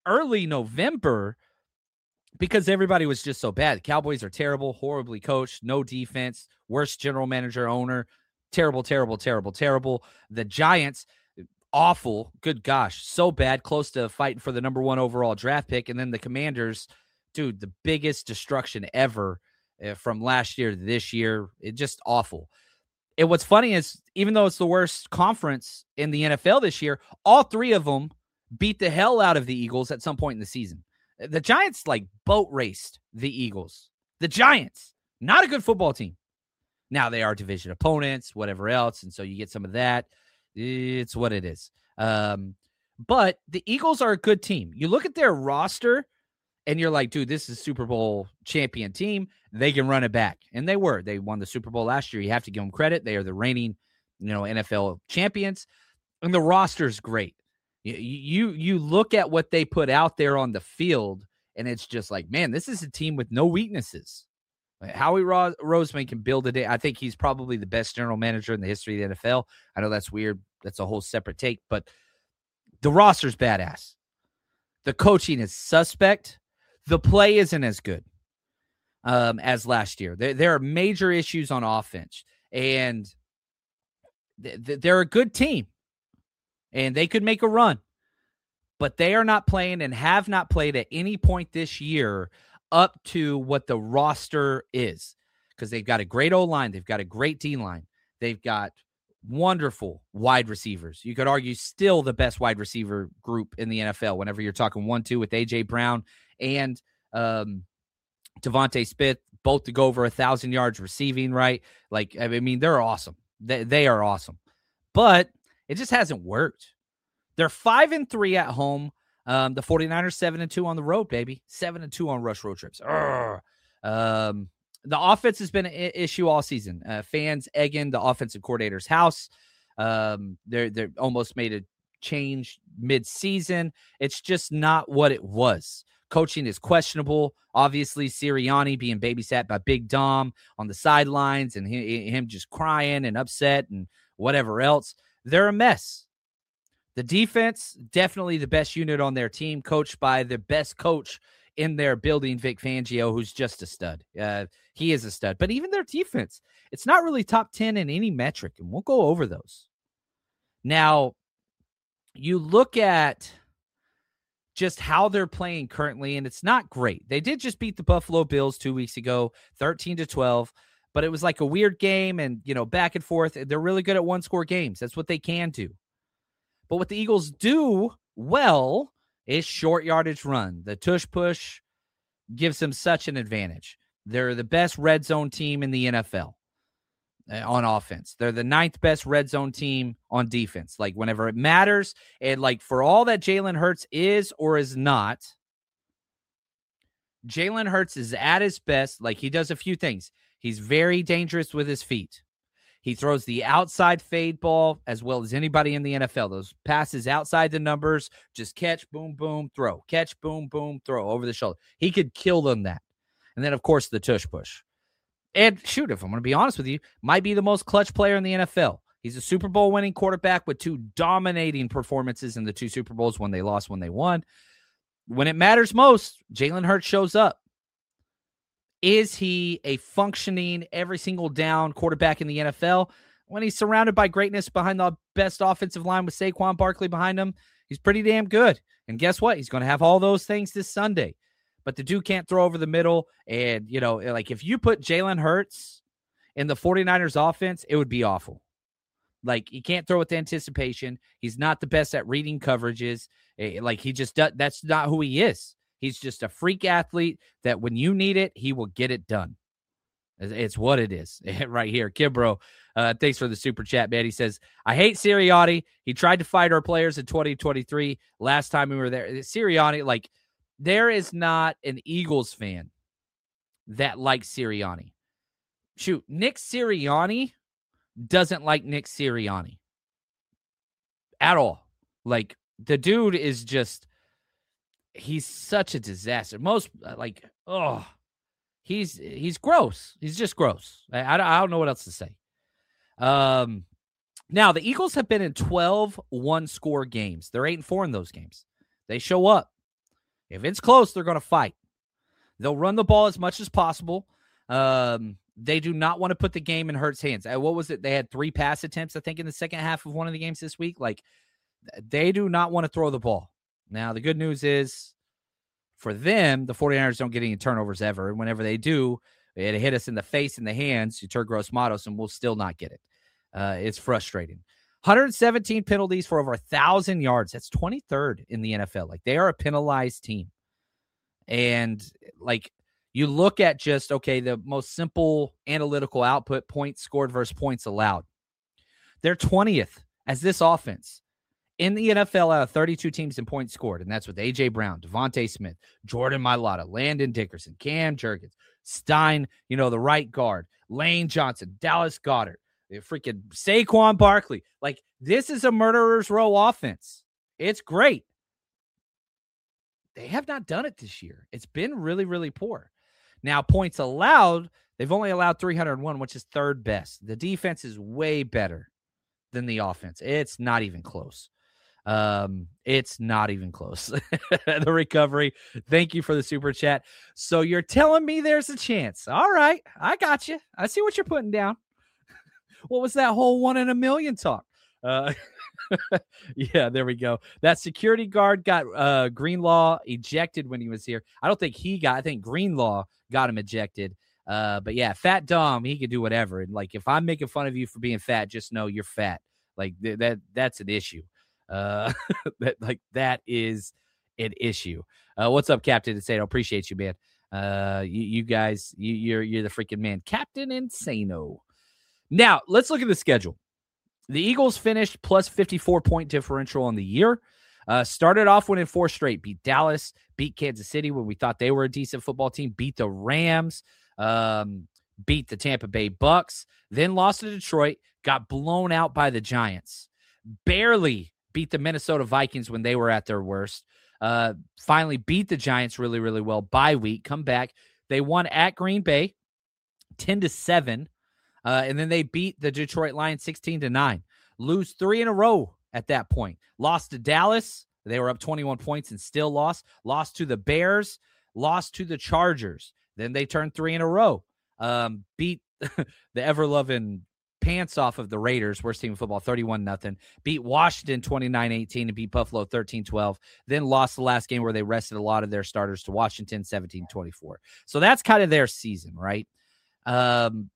S2: early November because everybody was just so bad. The Cowboys are terrible, horribly coached, no defense, worst general manager, owner, terrible, terrible, terrible, terrible. The Giants, awful, good gosh, so bad, close to fighting for the number one overall draft pick. And then the Commanders, dude, the biggest destruction ever uh, from last year to this year. It just awful. And what's funny is, even though it's the worst conference in the N F L this year, all three of them beat the hell out of the Eagles at some point in the season. The Giants, like, boat raced the Eagles. The Giants, not a good football team. Now, they are division opponents, whatever else, and so you get some of that. It's what it is. Um, but the Eagles are a good team. You look at their roster, and you're like, dude, this is a Super Bowl champion team. They can run it back. And they were. They won the Super Bowl last year. You have to give them credit. They are the reigning, you know, N F L champions. And the roster's great. You, you, you look at what they put out there on the field, and it's just like, man, this is a team with no weaknesses. Howie Ro- Roseman can build it. I think he's probably the best general manager in the history of the N F L. I know that's weird. That's a whole separate take. But the roster's badass. The coaching is suspect. The play isn't as good um, as last year. There, there are major issues on offense, and th- th- they're a good team, and they could make a run, but they are not playing and have not played at any point this year up to what the roster is, because they've got a great O-line. They've got a great D-line. They've got wonderful wide receivers. You could argue still the best wide receiver group in the N F L whenever you're talking one two with A J Brown and um, Devontae Smith, both to go over a thousand yards receiving, right? Like, I mean, they're awesome. They, they are awesome. But it just hasn't worked. They're five and three at home. Um, the 49ers seven and two on the road, baby. seven and two on rush road trips. Um, the offense has been an issue all season. Uh, fans egging the offensive coordinator's house. Um, they're they're almost made a change mid-season. It's just not what it was. Coaching is questionable. Obviously, Sirianni being babysat by Big Dom on the sidelines and he, him just crying and upset and whatever else. They're a mess. The defense, definitely the best unit on their team, coached by the best coach in their building, Vic Fangio, who's just a stud. Uh, he is a stud. But even their defense, it's not really top ten in any metric, and we'll go over those. Now, you look at just how they're playing currently, and it's not great. They did just beat the Buffalo Bills two weeks ago, thirteen to twelve, but it was like a weird game and, you know, back and forth. They're really good at one-score games. That's what they can do. But what the Eagles do well is short yardage run. The tush push gives them such an advantage. They're the best red zone team in the N F L uh, on offense. They're the ninth best red zone team on defense. Like, whenever it matters, and like for all that Jalen Hurts is or is not, Jalen Hurts is at his best. Like, he does a few things. He's very dangerous with his feet. He throws the outside fade ball as well as anybody in the N F L. Those passes outside the numbers, just catch, boom, boom, throw. Catch, boom, boom, throw over the shoulder. He could kill them that. And then, of course, the tush push. And shoot, if I'm going to be honest with you, might be the most clutch player in the N F L. He's a Super Bowl winning quarterback with two dominating performances in the two Super Bowls, when they lost, when they won. When it matters most, Jalen Hurts shows up. Is he a functioning every single down quarterback in the N F L? When he's surrounded by greatness behind the best offensive line with Saquon Barkley behind him, he's pretty damn good. And guess what? He's going to have all those things this Sunday. But the dude can't throw over the middle. And, you know, like, if you put Jalen Hurts in the 49ers offense, it would be awful. Like, he can't throw with anticipation. He's not the best at reading coverages. Like, he just does, that's not who he is. He's just a freak athlete that when you need it, he will get it done. It's what it is right here. Kimbro, uh, thanks for the super chat, man. He says, I hate Sirianni. He tried to fight our players in twenty twenty-three. Last time we were there. Sirianni, like, there is not an Eagles fan that likes Sirianni. Shoot, Nick Sirianni doesn't like Nick Sirianni at all. Like, the dude is just... he's such a disaster. Most like, oh, he's he's gross. He's just gross. I, I, I don't know what else to say. Um, now the Eagles have been in twelve one-score games. They're eight and four in those games. They show up. If it's close, they're going to fight. They'll run the ball as much as possible. Um, they do not want to put the game in Hurts' hands. Uh, what was it? They had three pass attempts, I think, in the second half of one of the games this week. Like, they do not want to throw the ball. Now, the good news is for them, the 49ers don't get any turnovers ever. And whenever they do, it hit us in the face and the hands, you turn Gross Matos, and we'll still not get it. Uh, it's frustrating. one hundred seventeen penalties for over one thousand yards. That's twenty-third in the N F L. Like, they are a penalized team. And, like, you look at just, okay, the most simple analytical output, points scored versus points allowed. They're twentieth as this offense in the N F L out of thirty-two teams in points scored. And that's with A J. Brown, Devontae Smith, Jordan Mailata, Landon Dickerson, Cam Jurgens, Stein, you know, the right guard, Lane Johnson, Dallas Goedert, freaking Saquon Barkley. Like, this is a murderer's row offense. It's great. They have not done it this year. It's been really, really poor. Now, points allowed, they've only allowed three hundred one, which is third best. The defense is way better than the offense. It's not even close. Um, it's not even close. The recovery. Thank you for the super chat. So you're telling me there's a chance. All right. I got you. I see what you're putting down. What was that whole one in a million talk? Uh, yeah, there we go. That security guard got uh, Greenlaw ejected when he was here. I don't think he got, I think Greenlaw got him ejected. Uh, but yeah, Fat Dom, he could do whatever. And like, if I'm making fun of you for being fat, just know you're fat. Like th- that, that's an issue. Uh, that like that is an issue. Uh, what's up, Captain Insano? Appreciate you, man. Uh, you, you guys, you, you're you're the freaking man, Captain Insano. Now let's look at the schedule. The Eagles finished plus fifty-four point differential on the year. Uh, started off winning four straight. Beat Dallas, beat Kansas City when we thought they were a decent football team. Beat the Rams. Um, beat the Tampa Bay Bucks. Then lost to Detroit. Got blown out by the Giants. Barely beat the Minnesota Vikings when they were at their worst. Uh, finally beat the Giants really, really well. Bye week, come back. They won at Green Bay, ten to seven, uh, and then they beat the Detroit Lions sixteen to nine. Lose three in a row at that point. Lost to Dallas. They were up twenty-one points and still lost. Lost to the Bears. Lost to the Chargers. Then they turned three in a row. Um, beat the ever-loving pants off of the Raiders, worst team in football, thirty-one nothing. Beat Washington twenty-nine eighteen and beat Buffalo thirteen twelve. Then lost the last game where they rested a lot of their starters to Washington seventeen twenty-four. So that's kind of their season, right? Um,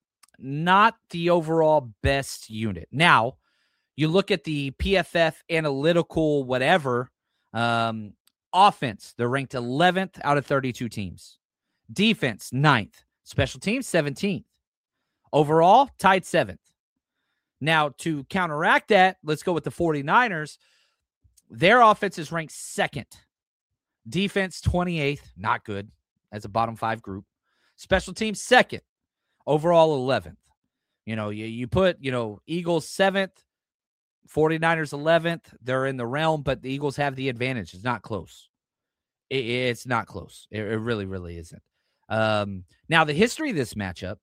S2: not the overall best unit. Now, you look at the P F F analytical whatever, um, offense, they're ranked eleventh out of thirty-two teams. Defense, ninth. Special teams, seventeenth. Overall, tied seventh. Now, to counteract that, let's go with the 49ers. Their offense is ranked second. Defense, twenty-eighth. Not good as a bottom five group. Special teams, second. Overall, eleventh. You know, you, you put, you know, Eagles seventh, 49ers eleventh. They're in the realm, but the Eagles have the advantage. It's not close. It, it's not close. It, it really, really isn't. Um, now, the history of this matchup,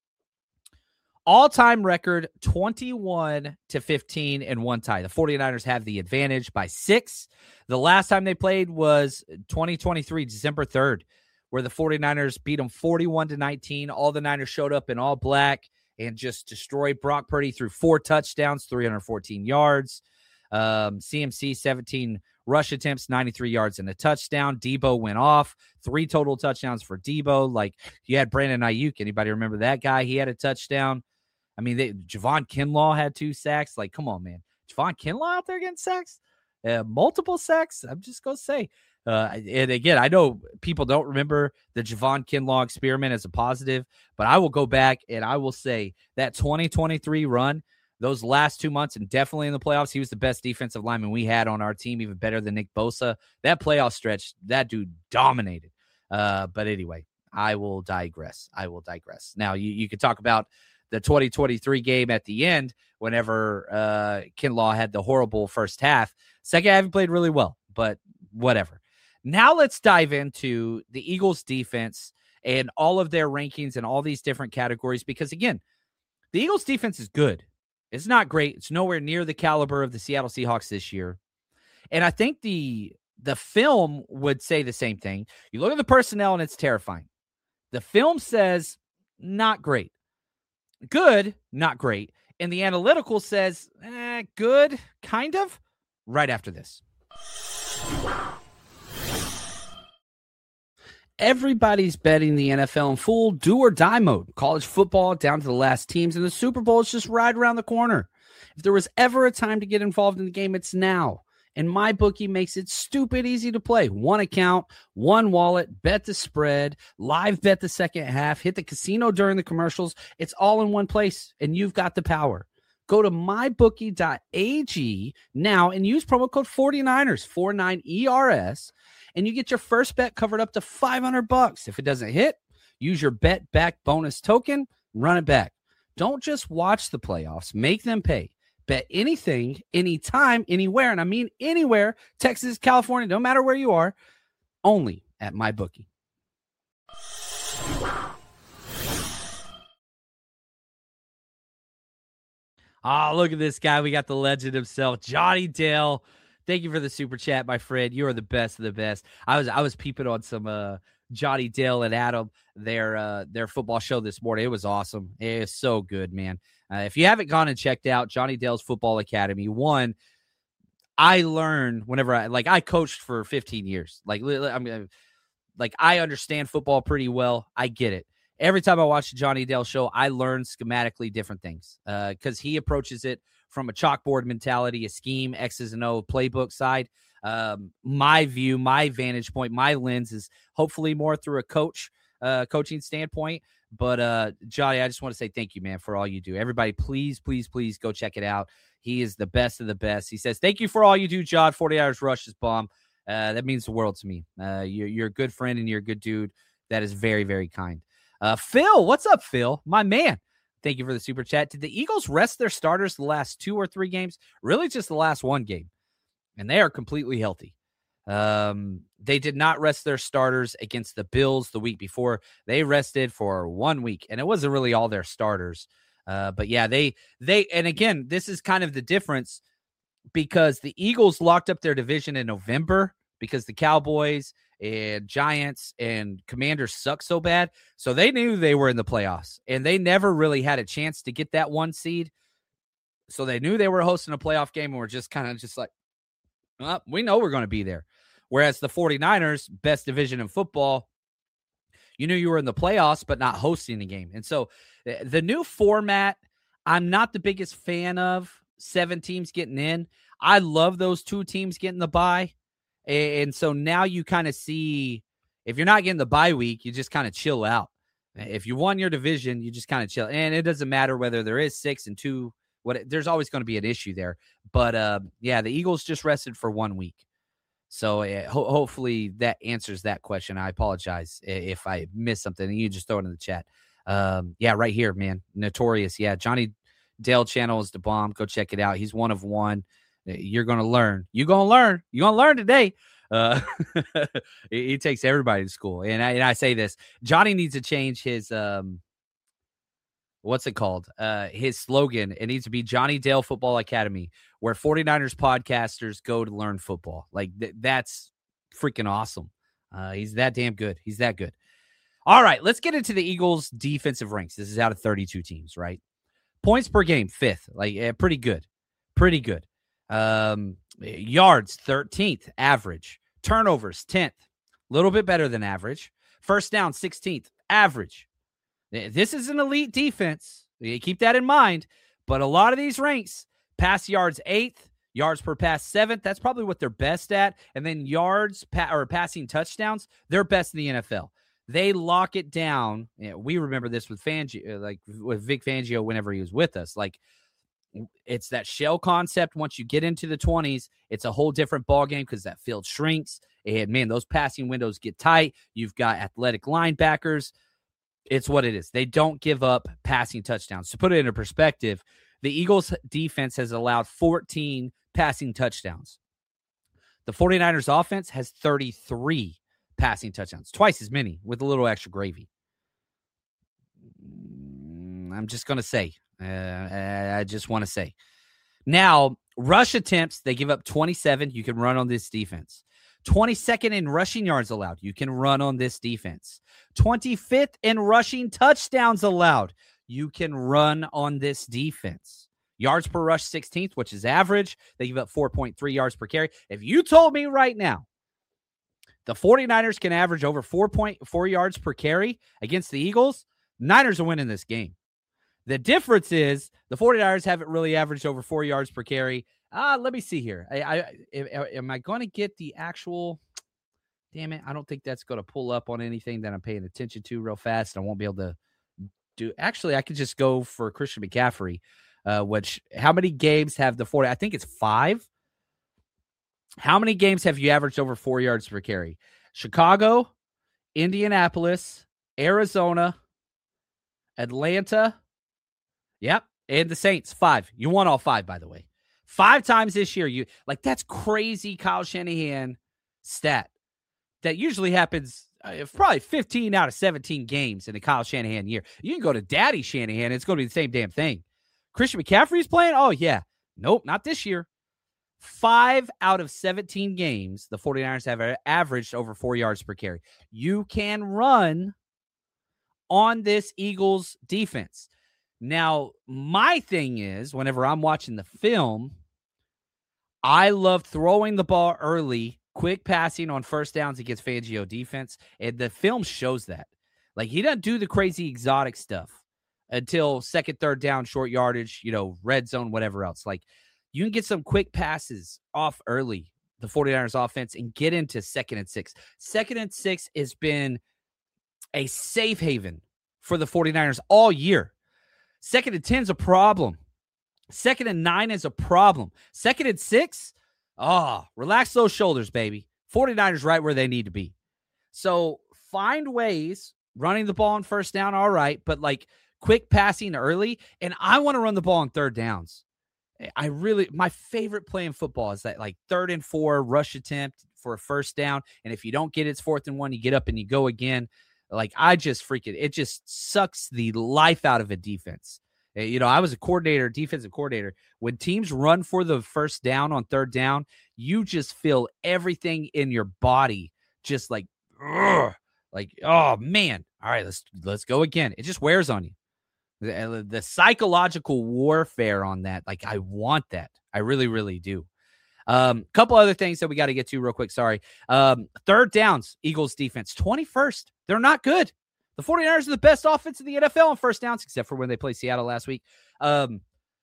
S2: all-time record twenty-one to fifteen and one tie. The 49ers have the advantage by six. The last time they played was twenty twenty-three, December third, where the 49ers beat them forty-one to nineteen. All the Niners showed up in all black and just destroyed Brock Purdy through four touchdowns, three hundred fourteen yards. Um, C M C, seventeen rush attempts, ninety-three yards and a touchdown. Debo went off. Three total touchdowns for Debo. Like, you had Brandon Ayuk. Anybody remember that guy? He had a touchdown. I mean, they, Javon Kinlaw had two sacks. Like, come on, man. Javon Kinlaw out there getting sacks? Uh, multiple sacks? I'm just going to say. Uh, and again, I know people don't remember the Javon Kinlaw experiment as a positive, but I will go back and I will say that twenty twenty-three run, those last two months, and definitely in the playoffs, he was the best defensive lineman we had on our team, even better than Nick Bosa. That playoff stretch, that dude dominated. Uh, but anyway, I will digress. I will digress. Now, you, you could talk about the twenty twenty-three game at the end whenever uh, Kinlaw had the horrible first half. Second half, he played really well, but whatever. Now let's dive into the Eagles defense and all of their rankings and all these different categories, because, again, the Eagles defense is good. It's not great. It's nowhere near the caliber of the Seattle Seahawks this year. And I think the The film would say the same thing. You look at the personnel and it's terrifying. The film says not great. Good, not great. And the analytical says eh, good, kind of, right after this.
S3: Everybody's betting the N F L in full do or die mode. College football down to the last teams, and the Super Bowl is just right around the corner. If there was ever a time to get involved in the game, it's now. And MyBookie makes it stupid easy to play. One account, one wallet, bet the spread, live bet the second half, hit the casino during the commercials. It's all in one place, and you've got the power. Go to my bookie dot a g now and use promo code forty-niners, forty-nine E R S, and you get your first bet covered up to five hundred bucks. If it doesn't hit, use your bet back bonus token, run it back. Don't just watch the playoffs, make them pay. Bet anything, anytime, anywhere, and I mean anywhere, Texas, California, no matter where you are, only at MyBookie.
S2: Ah, oh, look at this guy. We got the legend himself, Johnny Dale. Thank you for the super chat, my friend. You are the best of the best. I was I was peeping on some uh, Johnny Dale and Adam, their uh, their football show this morning. It was awesome. It was so good, man. Uh, if you haven't gone and checked out Johnny Dale's Football Academy, one, I learned whenever I like I coached for fifteen years. Like I mean, like I understand football pretty well. I get it. Every time I watch the Johnny Dale show, I learn schematically different things because uh, he approaches it from a chalkboard mentality, a scheme, X's and O, playbook side. Um, my view, my vantage point, my lens is hopefully more through a coach, uh, coaching standpoint. But uh, Johnny, I just want to say thank you, man, for all you do. Everybody, please, please, please go check it out. He is the best of the best. He says, thank you for all you do, John. forty hours Rush is bomb. Uh, that means the world to me. Uh, you're, you're a good friend and you're a good dude. That is very, very kind. Uh, Phil, what's up, Phil? My man. Thank you for the super chat. Did the Eagles rest their starters the last two or three games? Really just the last one game. And they are completely healthy. Um, they did not rest their starters against the Bills the week before. They rested for one week, and it wasn't really all their starters. Uh, but yeah, they, they, and again, this is kind of the difference because the Eagles locked up their division in November because the Cowboys and Giants and Commanders suck so bad. So they knew they were in the playoffs, and they never really had a chance to get that one seed. So they knew they were hosting a playoff game and were just kind of just like, well, we know we're going to be there. Whereas the forty-niners, best division in football, you knew you were in the playoffs, but not hosting the game. And so the new format, I'm not the biggest fan of. Seven teams getting in. I love those two teams getting the bye. And so now you kind of see, if you're not getting the bye week, you just kind of chill out. If you won your division, you just kind of chill. And it doesn't matter whether there is six and two. What there's always going to be an issue there. But, uh, yeah, the Eagles just rested for one week. So uh, ho- hopefully that answers that question. I apologize if I missed something. You just throw it in the chat. Um, yeah, right here, man. Notorious. Yeah, Johnny Dale channel is the bomb. Go check it out. He's one of one. You're going to learn. You're going to learn. You're going to learn today. Uh, he, he takes everybody to school. And I, and I say this, Johnny needs to change his, um, what's it called? Uh, his slogan. It needs to be Johnny Dale Football Academy, where forty-niners podcasters go to learn football. Like th- that's freaking awesome. Uh, he's that damn good. He's that good. All right, let's get into the Eagles defensive ranks. This is out of thirty-two teams, right? Points per game, fifth, like uh, pretty good, pretty good. Um, yards, thirteenth, average. Turnovers, tenth, a little bit better than average. First down, sixteenth, average. This is an elite defense. You keep that in mind. But a lot of these ranks, pass yards, eighth, yards per pass, seventh. That's probably what they're best at. And then yards pa- or passing touchdowns, they're best in the N F L. They lock it down. You know, we remember this with Fangio, like with Vic Fangio whenever he was with us. Like, it's that shell concept. Once you get into the twenties, it's a whole different ballgame because that field shrinks. And, man, those passing windows get tight. You've got athletic linebackers. It's what it is. They don't give up passing touchdowns. To put it into perspective, the Eagles' defense has allowed fourteen passing touchdowns. The forty-niners' offense has thirty-three passing touchdowns, twice as many with a little extra gravy. I'm just going to say. Uh, I just want to say. Now, rush attempts, they give up twenty-seven. You can run on this defense. twenty-second in rushing yards allowed. You can run on this defense. twenty-fifth in rushing touchdowns allowed. You can run on this defense. Yards per rush, sixteenth, which is average. They give up four point three yards per carry. If you told me right now the 49ers can average over four point four yards per carry against the Eagles, Niners are winning this game. The difference is the 49ers haven't really averaged over four yards per carry. Uh, let me see here. I, I Am I going to get the actual... Damn it, I don't think that's going to pull up on anything that I'm paying attention to real fast. I won't be able to do... Actually, I could just go for Christian McCaffrey, uh, which... How many games have the 40... I think it's five. How many games have you averaged over four yards per carry? Chicago, Indianapolis, Arizona, Atlanta, yep, and the Saints. Five. You won all five, by the way. Five times this year. You like that's crazy Kyle Shanahan stat. That usually happens uh, probably fifteen out of seventeen games in a Kyle Shanahan year. You can go to Daddy Shanahan, it's going to be the same damn thing. Christian McCaffrey's playing? Oh, yeah. Nope, not this year. Five out of seventeen games, the 49ers have averaged over four yards per carry. You can run on this Eagles defense. Now, my thing is, whenever I'm watching the film, I love throwing the ball early, quick passing on first downs against Fangio defense, and the film shows that. Like, he doesn't do the crazy exotic stuff until second, third down, short yardage, you know, red zone, whatever else. Like, you can get some quick passes off early, the 49ers offense, and get into second and six. Second and six has been a safe haven for the 49ers all year. Second and ten is a problem. Second and nine is a problem. Second and six, oh, relax those shoulders, baby. 49ers right where they need to be. So find ways, running the ball on first down, all right, but like quick passing early, and I want to run the ball on third downs. I really, my favorite play in football is that like third and four rush attempt for a first down. And if you don't get it, it's fourth and one, you get up and you go again. Like I just freaking, it just sucks the life out of a defense. You know, I was a coordinator, defensive coordinator. When teams run for the first down on third down, you just feel everything in your body just like, ugh, like, oh man. All right, let's, let's go again. It just wears on you. The, the psychological warfare on that, like I want that. I really, really do. Um, couple other things that we got to get to real quick. Sorry. Um, third downs, Eagles defense, twenty-first. They're not good. The 49ers are the best offense in the N F L on first downs, except for when they played Seattle last week. Um,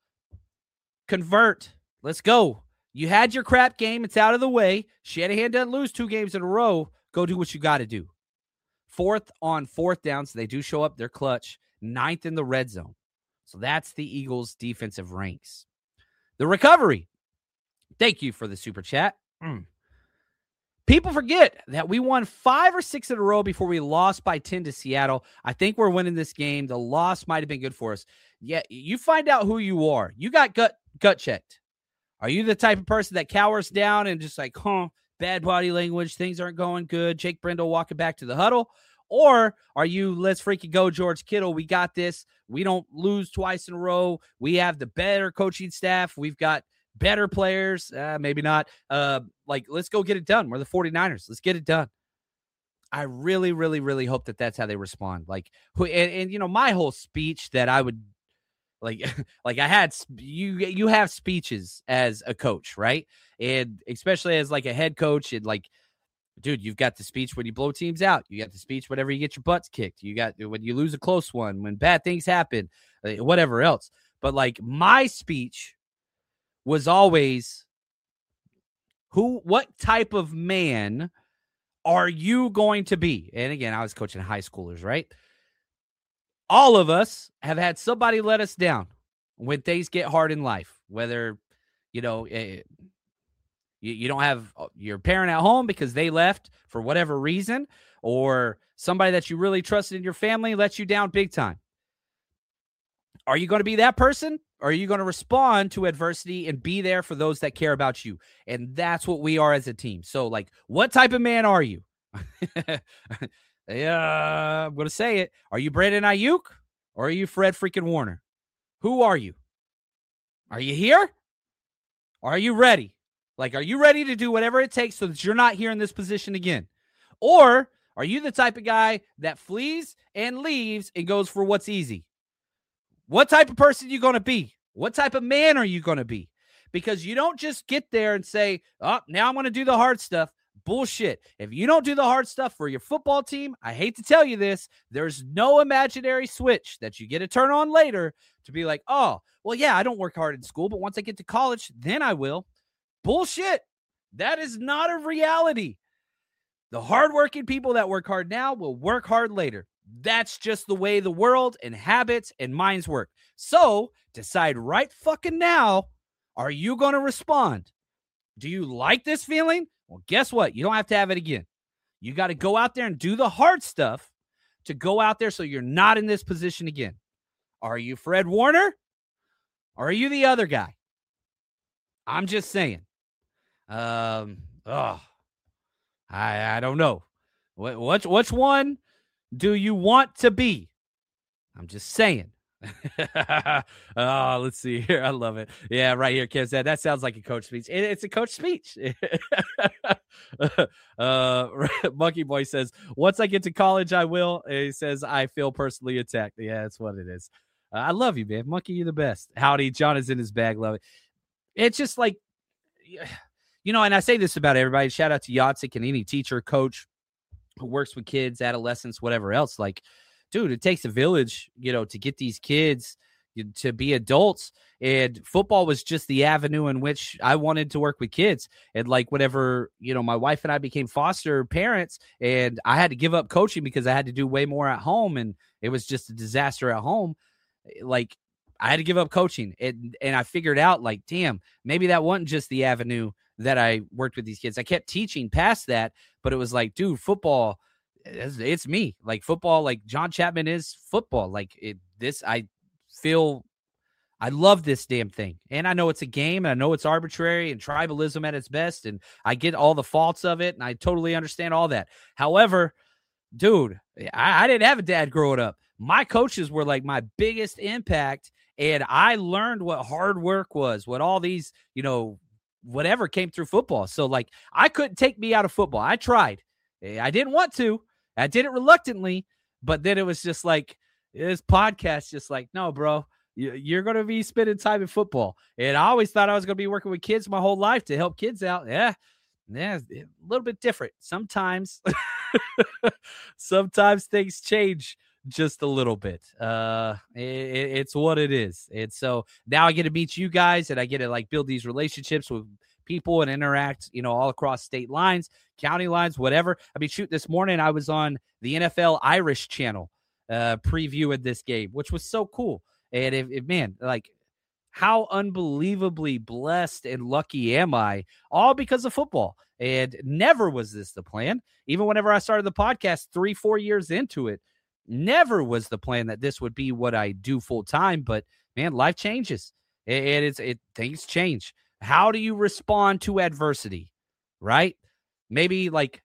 S2: convert. Let's go. You had your crap game. It's out of the way. Shanahan doesn't lose two games in a row. Go do what you got to do. Fourth on fourth downs. They do show up. They're clutch. Ninth in the red zone. So that's the Eagles' defensive ranks. The recovery. Thank you for the super chat. Mm. People forget that we won five or six in a row before we lost by ten to Seattle. I think we're winning this game. The loss might have been good for us. Yeah, you find out who you are. You got gut gut checked. Are you the type of person that cowers down and just like, huh, bad body language, things aren't going good, Jake Brendel walking back to the huddle? Or are you, let's freaking go, George Kittle, we got this. We don't lose twice in a row. We have the better coaching staff. We've got better players. Uh, maybe not. Uh, like, let's go get it done. We're the 49ers. Let's get it done. I really, really, really hope that that's how they respond. Like, who, and, and you know, my whole speech that I would, like, like I had, you, you have speeches as a coach, right? And especially as like a head coach and like, dude, you've got the speech when you blow teams out. You got the speech whenever you get your butts kicked. You got when you lose a close one, when bad things happen, whatever else. But like my speech was always, who, what type of man are you going to be? And again, I was coaching high schoolers, right? All of us have had somebody let us down when things get hard in life, whether, you know, it, You, you don't have your parent at home because they left for whatever reason, or somebody that you really trusted in your family lets you down big time. Are you going to be that person? Or are you going to respond to adversity and be there for those that care about you? And that's what we are as a team. So, like, what type of man are you? yeah, I'm going to say it. Are you Brandon Ayuk or are you Fred freaking Warner? Who are you? Are you here? Are you ready? Like, are you ready to do whatever it takes so that you're not here in this position again? Or are you the type of guy that flees and leaves and goes for what's easy? What type of person are you going to be? What type of man are you going to be? Because you don't just get there and say, oh, now I'm going to do the hard stuff. Bullshit. If you don't do the hard stuff for your football team, I hate to tell you this, there's no imaginary switch that you get to turn on later to be like, oh, well, yeah, I don't work hard in school, but once I get to college, then I will. Bullshit. That is not a reality. The hardworking people that work hard now will work hard later. That's just the way the world and habits and minds work. So decide right fucking now, are you going to respond? Do you like this feeling? Well, guess what? You don't have to have it again. You got to go out there and do the hard stuff to go out there so you're not in this position again. Are you Fred Warner? Or are you the other guy? I'm just saying. Um, oh, I I don't know. What which which one do you want to be? I'm just saying. Oh, let's see here. I love it. Yeah, right here, Kim said that sounds like a coach speech. It, it's a coach speech. uh, Monkey Boy says, once I get to college, I will. And he says, I feel personally attacked. Yeah, that's what it is. Uh, I love you, man. Monkey, you're the best. Howdy, John is in his bag. Love it. It's just like, you know, and I say this about everybody. Shout out to Yatsik and any teacher, coach who works with kids, adolescents, whatever else. Like, dude, it takes a village, you know, to get these kids to be adults. And football was just the avenue in which I wanted to work with kids. And like whatever, you know, my wife and I became foster parents, and I had to give up coaching because I had to do way more at home. And it was just a disaster at home. Like, I had to give up coaching. And, and I figured out, like, damn, maybe that wasn't just the avenue that I worked with these kids. I kept teaching past that, but it was like, dude, football, It's, it's me. Like football, like John Chapman is football. Like it, this, I feel, I love this damn thing. And I know it's a game, and I know it's arbitrary and tribalism at its best, and I get all the faults of it, and I totally understand all that. However, dude, I, I didn't have a dad growing up. My coaches were like my biggest impact, and I learned what hard work was, what all these, you know, whatever came through football. So like, I couldn't take me out of football. I tried. I didn't want to. I did it reluctantly, but then it was just like, this podcast just like, no, bro, you're going to be spending time in football. And I always thought I was going to be working with kids my whole life to help kids out. Yeah, yeah, a little bit different. Sometimes, sometimes things change just a little bit. Uh, it, it's what it is. And so now I get to meet you guys, and I get to like build these relationships with people and interact, you know, all across state lines, county lines, whatever. I mean, shoot, this morning I was on the N F L Irish channel uh, previewing this game, which was so cool. And if, if man, like, how unbelievably blessed and lucky am I, all because of football. And never was this the plan. Even whenever I started the podcast three, four years into it, never was the plan that this would be what I do full time. But man, life changes, and it's it things change. How do you respond to adversity, right? Maybe like,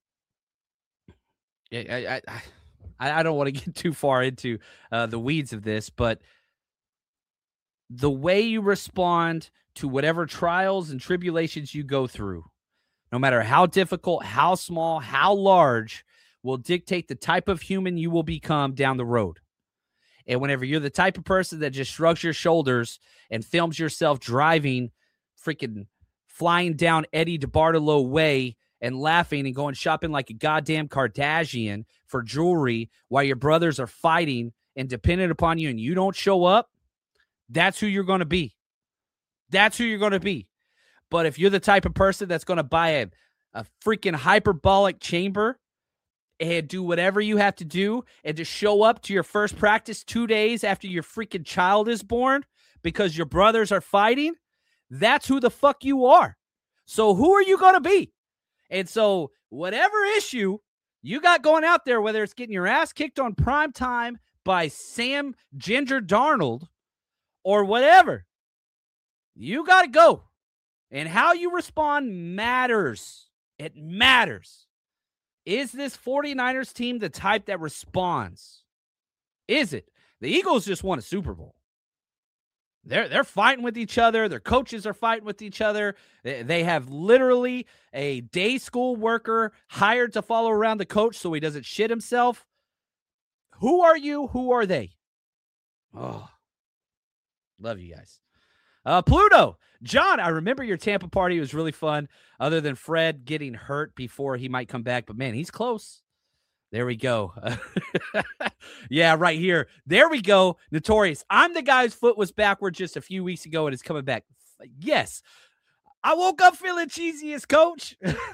S2: I I, I don't want to get too far into uh, the weeds of this, but the way you respond to whatever trials and tribulations you go through, no matter how difficult, how small, how large, will dictate the type of human you will become down the road. And whenever you're the type of person that just shrugs your shoulders and films yourself driving freaking flying down Eddie DeBartolo Way and laughing and going shopping like a goddamn Kardashian for jewelry while your brothers are fighting and dependent upon you and you don't show up, that's who you're going to be. That's who you're going to be. But if you're the type of person that's going to buy a, a freaking hyperbolic chamber and do whatever you have to do and to show up to your first practice two days after your freaking child is born because your brothers are fighting, that's who the fuck you are. So who are you going to be? And so whatever issue you got going out there, whether it's getting your ass kicked on prime time by Sam Ginger Darnold or whatever, you got to go. And how you respond matters. It matters. Is this 49ers team the type that responds? Is it? The Eagles just won a Super Bowl. They're they're fighting with each other. Their coaches are fighting with each other. They, they have literally a day school worker hired to follow around the coach so he doesn't shit himself. Who are you? Who are they? Oh, love you guys. Uh, Pluto. John, I remember your Tampa party. It was really fun, other than Fred getting hurt before he might come back. But, man, he's close. There we go. Yeah, right here. There we go. Notorious. I'm the guy whose foot was backward just a few weeks ago and is coming back. Yes. I woke up feeling cheesiest, coach.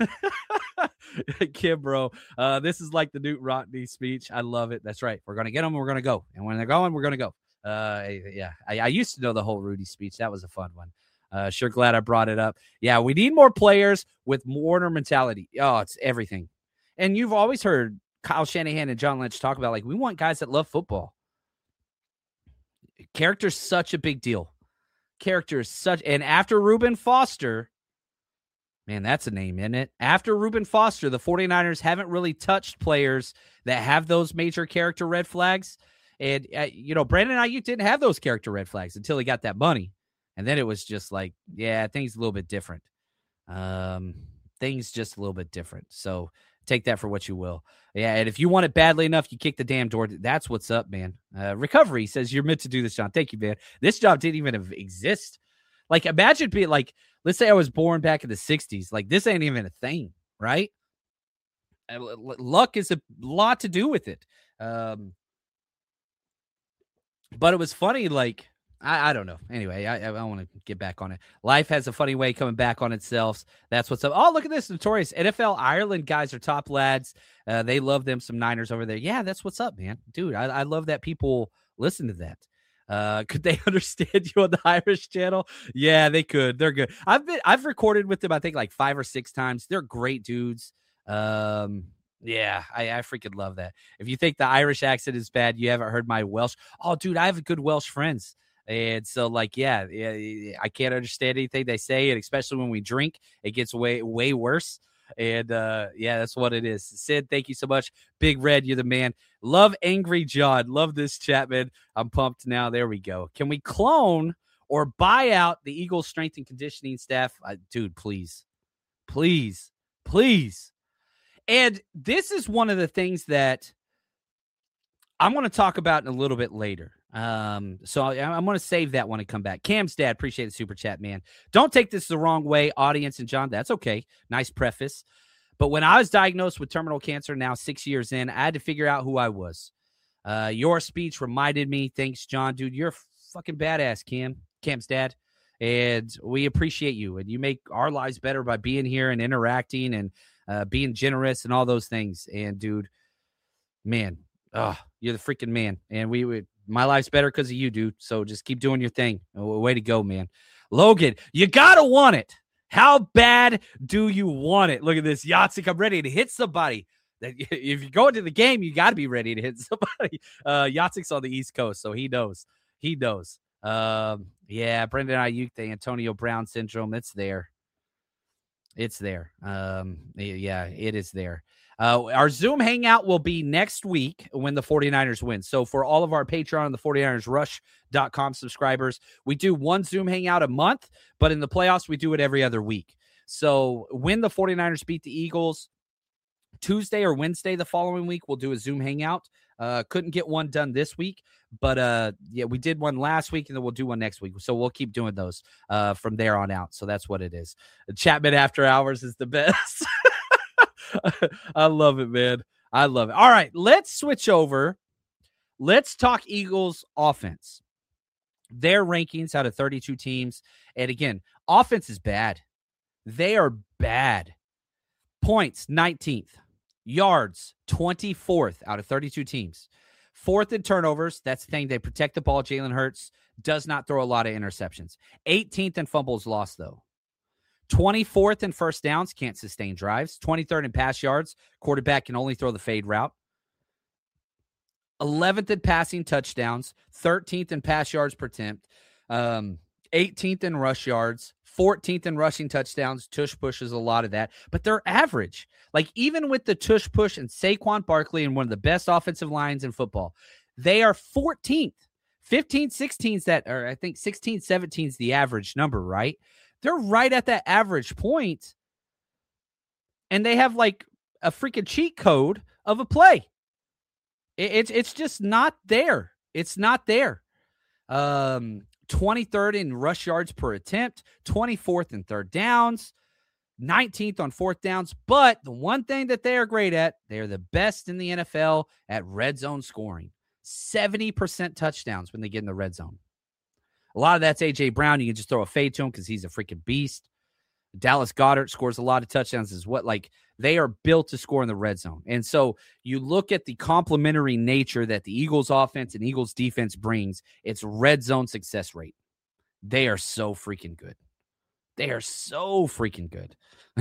S2: Kim, bro. Uh, this is like the Newt Rodney speech. I love it. That's right. We're going to get them and we're going to go. And when they're going, we're going to go. Uh, yeah, I, I used to know the whole Rudy speech. That was a fun one. Uh, sure glad I brought it up. Yeah, we need more players with Warner mentality. Oh, it's everything. And you've always heard Kyle Shanahan and John Lynch talk about, like, we want guys that love football. Character's such a big deal. Character is such, and after Reuben Foster, man, that's a name, isn't it? After Reuben Foster, the 49ers haven't really touched players that have those major character red flags. And, uh, you know, Brandon Ayuk didn't have those character red flags until he got that money. And then it was just like, yeah, things a little bit different. Um, things just a little bit different. So take that for what you will. Yeah, and if you want it badly enough, you kick the damn door. That's what's up, man. Uh, Recovery says, you're meant to do this, John. Thank you, man. This job didn't even exist. Like, imagine being like, let's say I was born back in the sixties. Like, this ain't even a thing, right? Luck is a lot to do with it. Um, but it was funny, like, I, I don't know. Anyway, I, I want to get back on it. Life has a funny way coming back on itself. That's what's up. Oh, look at this. Notorious N F L Ireland guys are top lads. Uh, they love them some Niners over there. Yeah, that's what's up, man. Dude, I, I love that people listen to that. Uh, could they understand you on the Irish channel? Yeah, they could. They're good. I've been, I've recorded with them, I think, like five or six times. They're great dudes. Um, yeah, I, I freaking love that. If you think the Irish accent is bad, you haven't heard my Welsh. Oh, dude, I have good Welsh friends. And so, like, yeah, yeah, I can't understand anything they say, and especially when we drink, it gets way, way worse. And, uh, yeah, that's what it is. Sid, thank you so much. Big Red, you're the man. Love Angry John. Love this chat, man. I'm pumped now. There we go. Can we clone or buy out the Eagles strength and conditioning staff? Uh, dude, please. Please. Please. And this is one of the things that I'm going to talk about in a little bit later. Um, so I, I'm going to save that one and come back. Cam's dad, appreciate the super chat, man. Don't take this the wrong way, audience and John. That's okay. Nice preface. But when I was diagnosed with terminal cancer, now six years in, I had to figure out who I was. Uh, your speech reminded me. Thanks, John. Dude, you're fucking badass, Cam. Cam's dad. And we appreciate you. And you make our lives better by being here and interacting and uh, being generous and all those things. And, dude, man, oh, you're the freaking man. And we would. My life's better because of you, dude. So just keep doing your thing. Way to go, man. Logan, you got to want it. How bad do you want it? Look at this. Yatsik, I'm ready to hit somebody. If you go into the game, you got to be ready to hit somebody. Uh, Yatsik's on the East Coast, so he knows. He knows. Um, yeah, Brendan Ayuk, the Antonio Brown syndrome, it's there. It's there. Um, yeah, it is there. Uh, our Zoom hangout will be next week when the 49ers win. So for all of our Patreon and the 49ers rush dot com subscribers, we do one Zoom hangout a month, but in the playoffs, we do it every other week. So when the 49ers beat the Eagles, Tuesday or Wednesday the following week, we'll do a Zoom hangout. Uh, couldn't get one done this week, but uh, yeah, we did one last week, and then we'll do one next week. So we'll keep doing those uh, from there on out. So that's what it is. Chapman After Hours is the best. I love it, man. I love it. All right, let's switch over. Let's talk Eagles offense. Their rankings out of thirty-two teams. And again, offense is bad. They are bad. Points, nineteenth. Yards, twenty-fourth out of thirty-two teams. Fourth in turnovers. That's the thing. They protect the ball. Jalen Hurts does not throw a lot of interceptions. eighteenth in fumbles lost, though. twenty-fourth in first downs, can't sustain drives. twenty-third in pass yards, quarterback can only throw the fade route. eleventh in passing touchdowns, thirteenth in pass yards per attempt, um, eighteenth in rush yards, fourteenth in rushing touchdowns. Tush pushes a lot of that, but they're average. Like, even with the tush push and Saquon Barkley and one of the best offensive lines in football, they are fourteenth. fifteen, sixteen's that, or I think sixteen, seventeen's the average number, right? They're right at that average point, and they have like a freaking cheat code of a play. It, it's it's just not there. It's not there. Um, twenty-third in rush yards per attempt, twenty-fourth in third downs, nineteenth on fourth downs. But the one thing that they are great at, they're the best in the N F L at red zone scoring. seventy percent touchdowns when they get in the red zone. A lot of that's A J Brown. You can just throw a fade to him because he's a freaking beast. Dallas Goedert scores a lot of touchdowns as what, like, they are built to score in the red zone. And so you look at the complementary nature that the Eagles offense and Eagles defense brings, it's red zone success rate. They are so freaking good. They are so freaking good.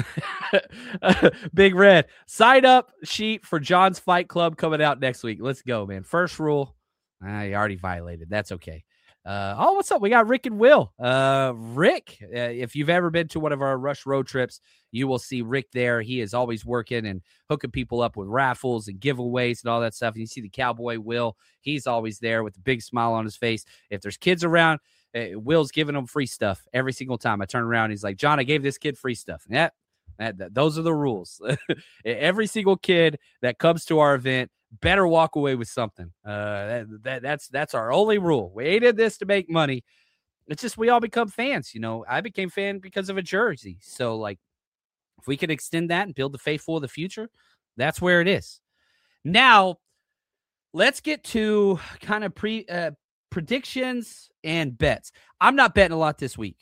S2: Big Red, sign up sheet for John's Fight Club coming out next week. Let's go, man. First rule, I already violated. That's okay. Uh, oh, what's up? We got Rick and Will. Uh, Rick, uh, if you've ever been to one of our Rush road trips, you will see Rick there. He is always working and hooking people up with raffles and giveaways and all that stuff. And you see the cowboy Will. He's always there with a big smile on his face. If there's kids around, uh, Will's giving them free stuff every single time. I turn around, he's like, John, I gave this kid free stuff. Yeah, that, that, those are the rules. Every single kid that comes to our event better walk away with something. Uh, that, that that's that's our only rule. We ain't in this to make money. It's just we all become fans. You know, I became fan because of a jersey. So, like, if we could extend that and build the faithful of the future, that's where it is. Now, let's get to kind of pre uh, predictions and bets. I'm not betting a lot this week.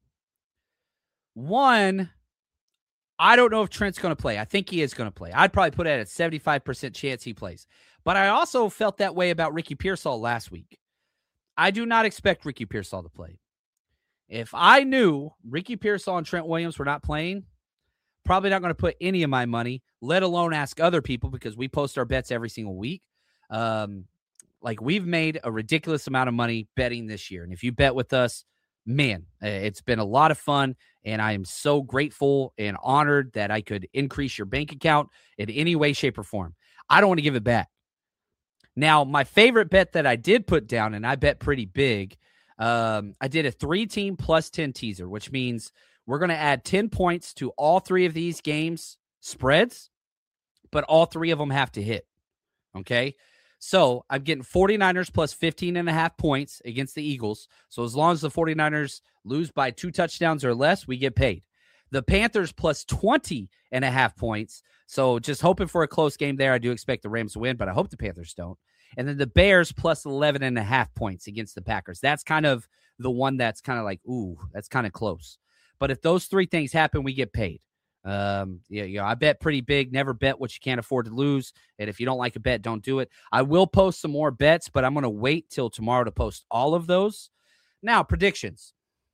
S2: One, I don't know if Trent's going to play. I think he is going to play. I'd probably put it at a seventy-five percent chance he plays. But I also felt that way about Ricky Pearsall last week. I do not expect Ricky Pearsall to play. If I knew Ricky Pearsall and Trent Williams were not playing, probably not going to put any of my money, let alone ask other people, because we post our bets every single week. Um, like, we've made a ridiculous amount of money betting this year. And if you bet with us, man, it's been a lot of fun, and I am so grateful and honored that I could increase your bank account in any way, shape, or form. I don't want to give it back. Now, my favorite bet that I did put down, and I bet pretty big, um, I did a three-team plus ten teaser, which means we're going to add ten points to all three of these games spreads, but all three of them have to hit, okay? So I'm getting 49ers plus fifteen and a half points against the Eagles. So as long as the 49ers lose by two touchdowns or less, we get paid. The Panthers plus twenty and a half points. So just hoping for a close game there. I do expect the Rams to win, but I hope the Panthers don't. And then the Bears plus eleven and a half points against the Packers. That's kind of the one that's kind of like, ooh, that's kind of close. But if those three things happen, we get paid. Um, yeah, you know, I bet pretty big. Never bet what you can't afford to lose. And if you don't like a bet, don't do it. I will post some more bets, but I'm going to wait till tomorrow to post all of those. Now, predictions.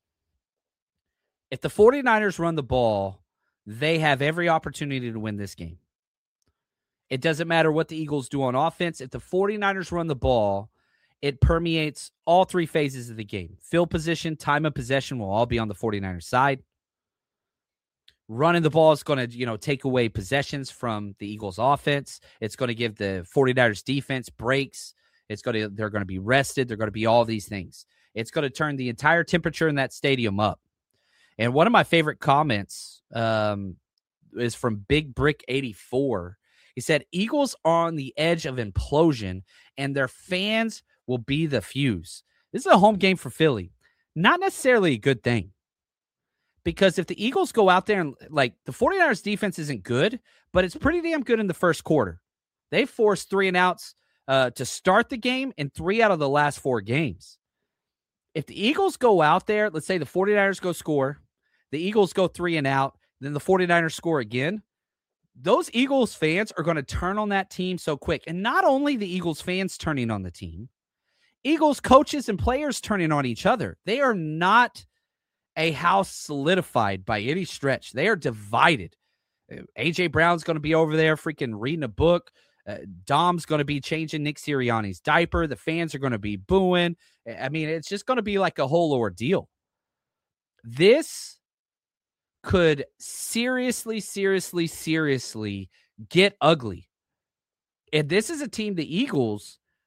S2: If the 49ers run the ball, they have every opportunity to win this game. It doesn't matter what the Eagles do on offense. If the 49ers run the ball, it permeates all three phases of the game. Field position, time of possession will all be on the 49ers side. Running the ball is going to, you know, take away possessions from the Eagles offense. It's going to give the 49ers defense breaks. It's going to, they're going to be rested. They're going to be all these things. It's going to turn the entire temperature in that stadium up. And one of my favorite comments um, is from Big Brick eighty-four. He said, Eagles are on the edge of implosion and their fans will be the fuse. This is a home game for Philly. Not necessarily a good thing. Because if the Eagles go out there and, like, the 49ers defense isn't good, but it's pretty damn good in the first quarter. They forced three and outs uh, to start the game in three out of the last four games. If the Eagles go out there, let's say the 49ers go score, the Eagles go three and out, then the 49ers score again, those Eagles fans are going to turn on that team so quick. And not only the Eagles fans turning on the team, Eagles coaches and players turning on each other. They are not a house solidified by any stretch. They are divided. A J Brown's going to be over there freaking reading a book. Uh, Dom's going to be changing Nick Sirianni's diaper. The fans are going to be booing. I mean, it's just going to be like a whole ordeal. This could seriously, seriously, seriously get ugly. And this is a team, the Eagles,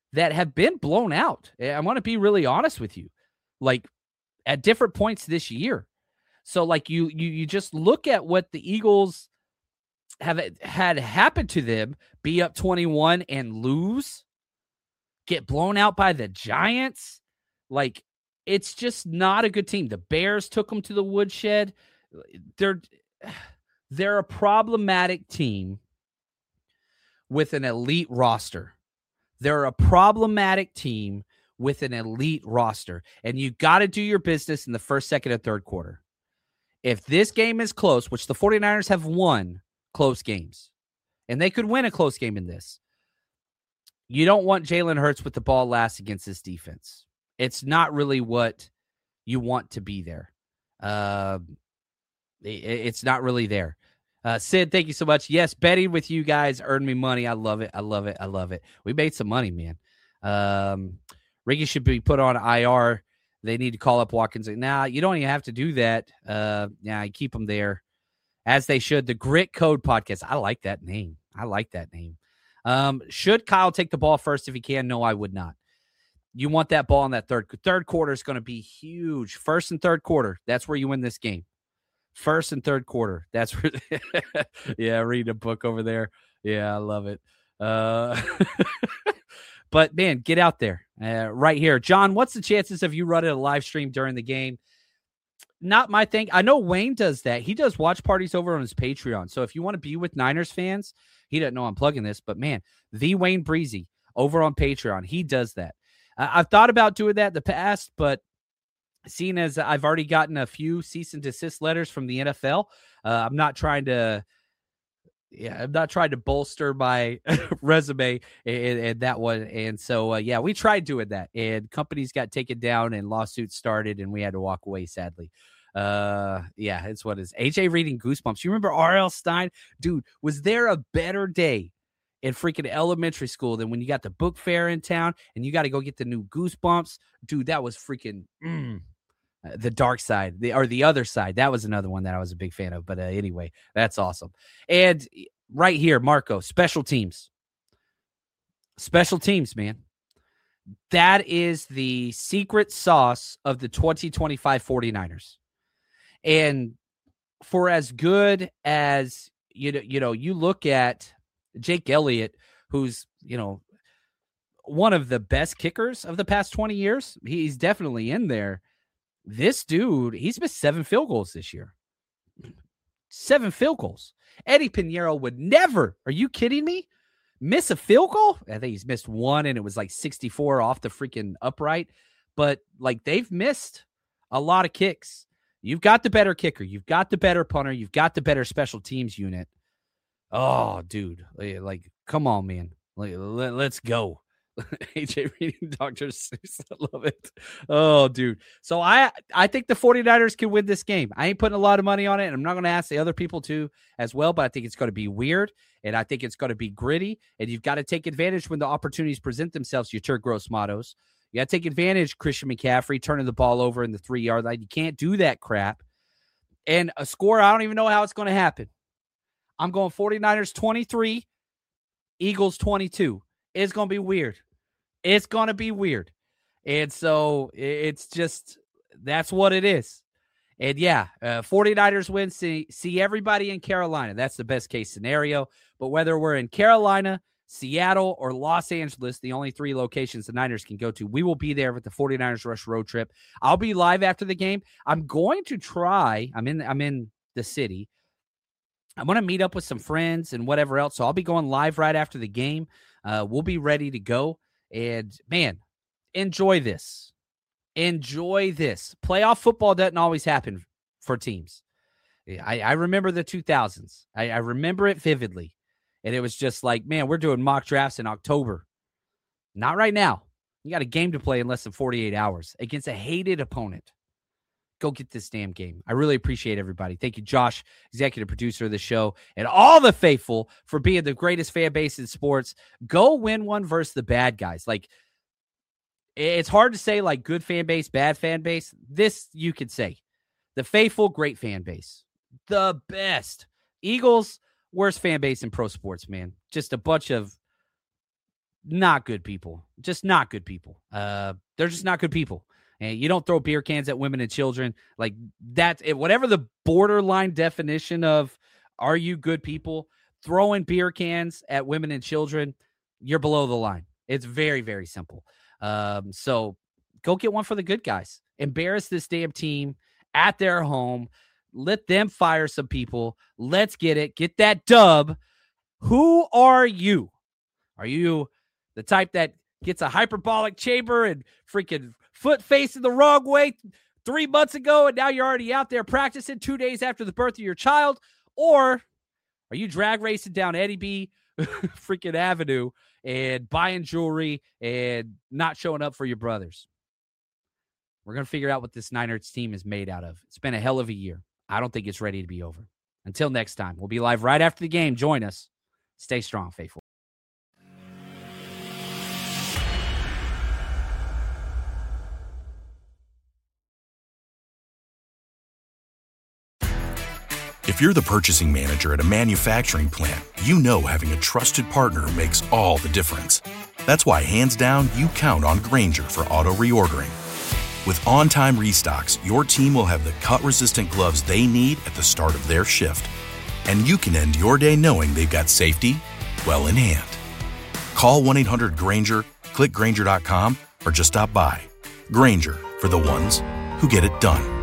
S2: that have been blown out. I want to be really honest with you, like at different points this year. So like you, you, you just look at what the Eagles have had happened to them, be up twenty-one and lose, get blown out by the Giants. Like, it's just not a good team. The Bears took them to the woodshed. They're, they're a problematic team with an elite roster. They're a problematic team with an elite roster, and you got to do your business in the first, second, and third quarter. If this game is close, which the 49ers have won close games, and they could win a close game in this, you don't want Jalen Hurts with the ball last against this defense. It's not really what you want to be there. Uh, it, it's not really there. Uh, Sid, thank you so much. Yes, betting with you guys earned me money. I love it. I love it. I love it. We made some money, man. Um, Ricky should be put on I R. They need to call up Watkins. Nah, you don't even have to do that. Uh, yeah, you keep them there as they should. The Grit Code Podcast. I like that name. I like that name. Um, should Kyle take the ball first if he can? No, I would not. You want that ball in that third. Third quarter is going to be huge. First and third quarter. That's where you win this game. First and third quarter. That's where. Yeah, read a book over there. Yeah, I love it. Uh, but, man, get out there uh, right here. John, what's the chances of you running a live stream during the game? Not my thing. I know Wayne does that. He does watch parties over on his Patreon. So if you want to be with Niners fans, he doesn't know I'm plugging this, but, man, the Wayne Breezy over on Patreon, he does that. Uh, I've thought about doing that in the past, but seeing as I've already gotten a few cease and desist letters from the N F L, uh, I'm not trying to Yeah, I'm not trying to bolster my resume and, and that one. And so, uh, yeah, we tried doing that, and companies got taken down and lawsuits started, and we had to walk away, sadly. Uh, yeah, it's what it is. A J reading Goosebumps. You remember R L. Stein? Dude, was there a better day in freaking elementary school than when you got the book fair in town and you got to go get the new Goosebumps? Dude, that was freaking mm, the dark side, the or the other side. That was another one that I was a big fan of. But uh, anyway, that's awesome. And right here, Marco, special teams. Special teams, man. That is the secret sauce of the twenty twenty-five 49ers. And for as good as, you know, you know, you look at Jake Elliott, who's, you know, one of the best kickers of the past twenty years. He's definitely in there. This dude, he's missed seven field goals this year. Seven field goals. Eddie Pinheiro would never, are you kidding me? Miss a field goal? I think he's missed one, and it was like sixty-four off the freaking upright. But, like, they've missed a lot of kicks. You've got the better kicker. You've got the better punter. You've got the better special teams unit. Oh, dude. Like, come on, man. Like, let, let's go. A J reading Doctor Seuss. I love it. Oh, dude. So I I think the 49ers can win this game. I ain't putting a lot of money on it, and I'm not going to ask the other people to as well, but I think it's going to be weird, and I think it's going to be gritty, and you've got to take advantage when the opportunities present themselves, your Turk Gross mottos. You got to take advantage, Christian McCaffrey, turning the ball over in the three-yard line. You can't do that crap. And a score, I don't even know how it's going to happen. I'm going 49ers twenty-three, Eagles twenty-two. It's going to be weird. It's going to be weird. And so it's just, that's what it is. And yeah, uh, 49ers win, see, see everybody in Carolina. That's the best case scenario. But whether we're in Carolina, Seattle, or Los Angeles, the only three locations the Niners can go to, we will be there with the 49ers Rush road trip. I'll be live after the game. I'm going to try, I'm in, I'm in the city. I'm going to meet up with some friends and whatever else. So I'll be going live right after the game. Uh, we'll be ready to go. And, man, enjoy this. Enjoy this. Playoff football doesn't always happen for teams. I, I remember the two thousands. I, I remember it vividly. And it was just like, man, we're doing mock drafts in October. Not right now. You got a game to play in less than forty-eight hours against a hated opponent. Go get this damn game. I really appreciate everybody. Thank you, Josh, executive producer of the show, and all the faithful for being the greatest fan base in sports. Go win one versus the bad guys. Like, it's hard to say, like, good fan base, bad fan base. This you could say. The faithful, great fan base. The best. Eagles, worst fan base in pro sports, man. Just a bunch of not good people. Just not good people. Uh, they're just not good people. And you don't throw beer cans at women and children. Like that's it. Whatever the borderline definition of are you good people, throwing beer cans at women and children, you're below the line. It's very, very simple. Um, so go get one for the good guys. Embarrass this damn team at their home. Let them fire some people. Let's get it. Get that dub. Who are you? Are you the type that gets a hyperbolic chamber and freaking foot facing the wrong way three months ago, and now you're already out there practicing two days after the birth of your child? Or are you drag racing down Eddie B freaking Avenue and buying jewelry and not showing up for your brothers? We're going to figure out what this Niners team is made out of. It's been a hell of a year. I don't think it's ready to be over. Until next time, we'll be live right after the game. Join us. Stay strong, faithful.
S4: If you're the purchasing manager at a manufacturing plant, you know having a trusted partner makes all the difference. That's why, hands down, you count on Grainger for auto reordering. With on-time restocks, your team will have the cut-resistant gloves they need at the start of their shift. And you can end your day knowing they've got safety well in hand. Call one eight hundred Grainger, click Grainger dot com, or just stop by. Grainger, for the ones who get it done.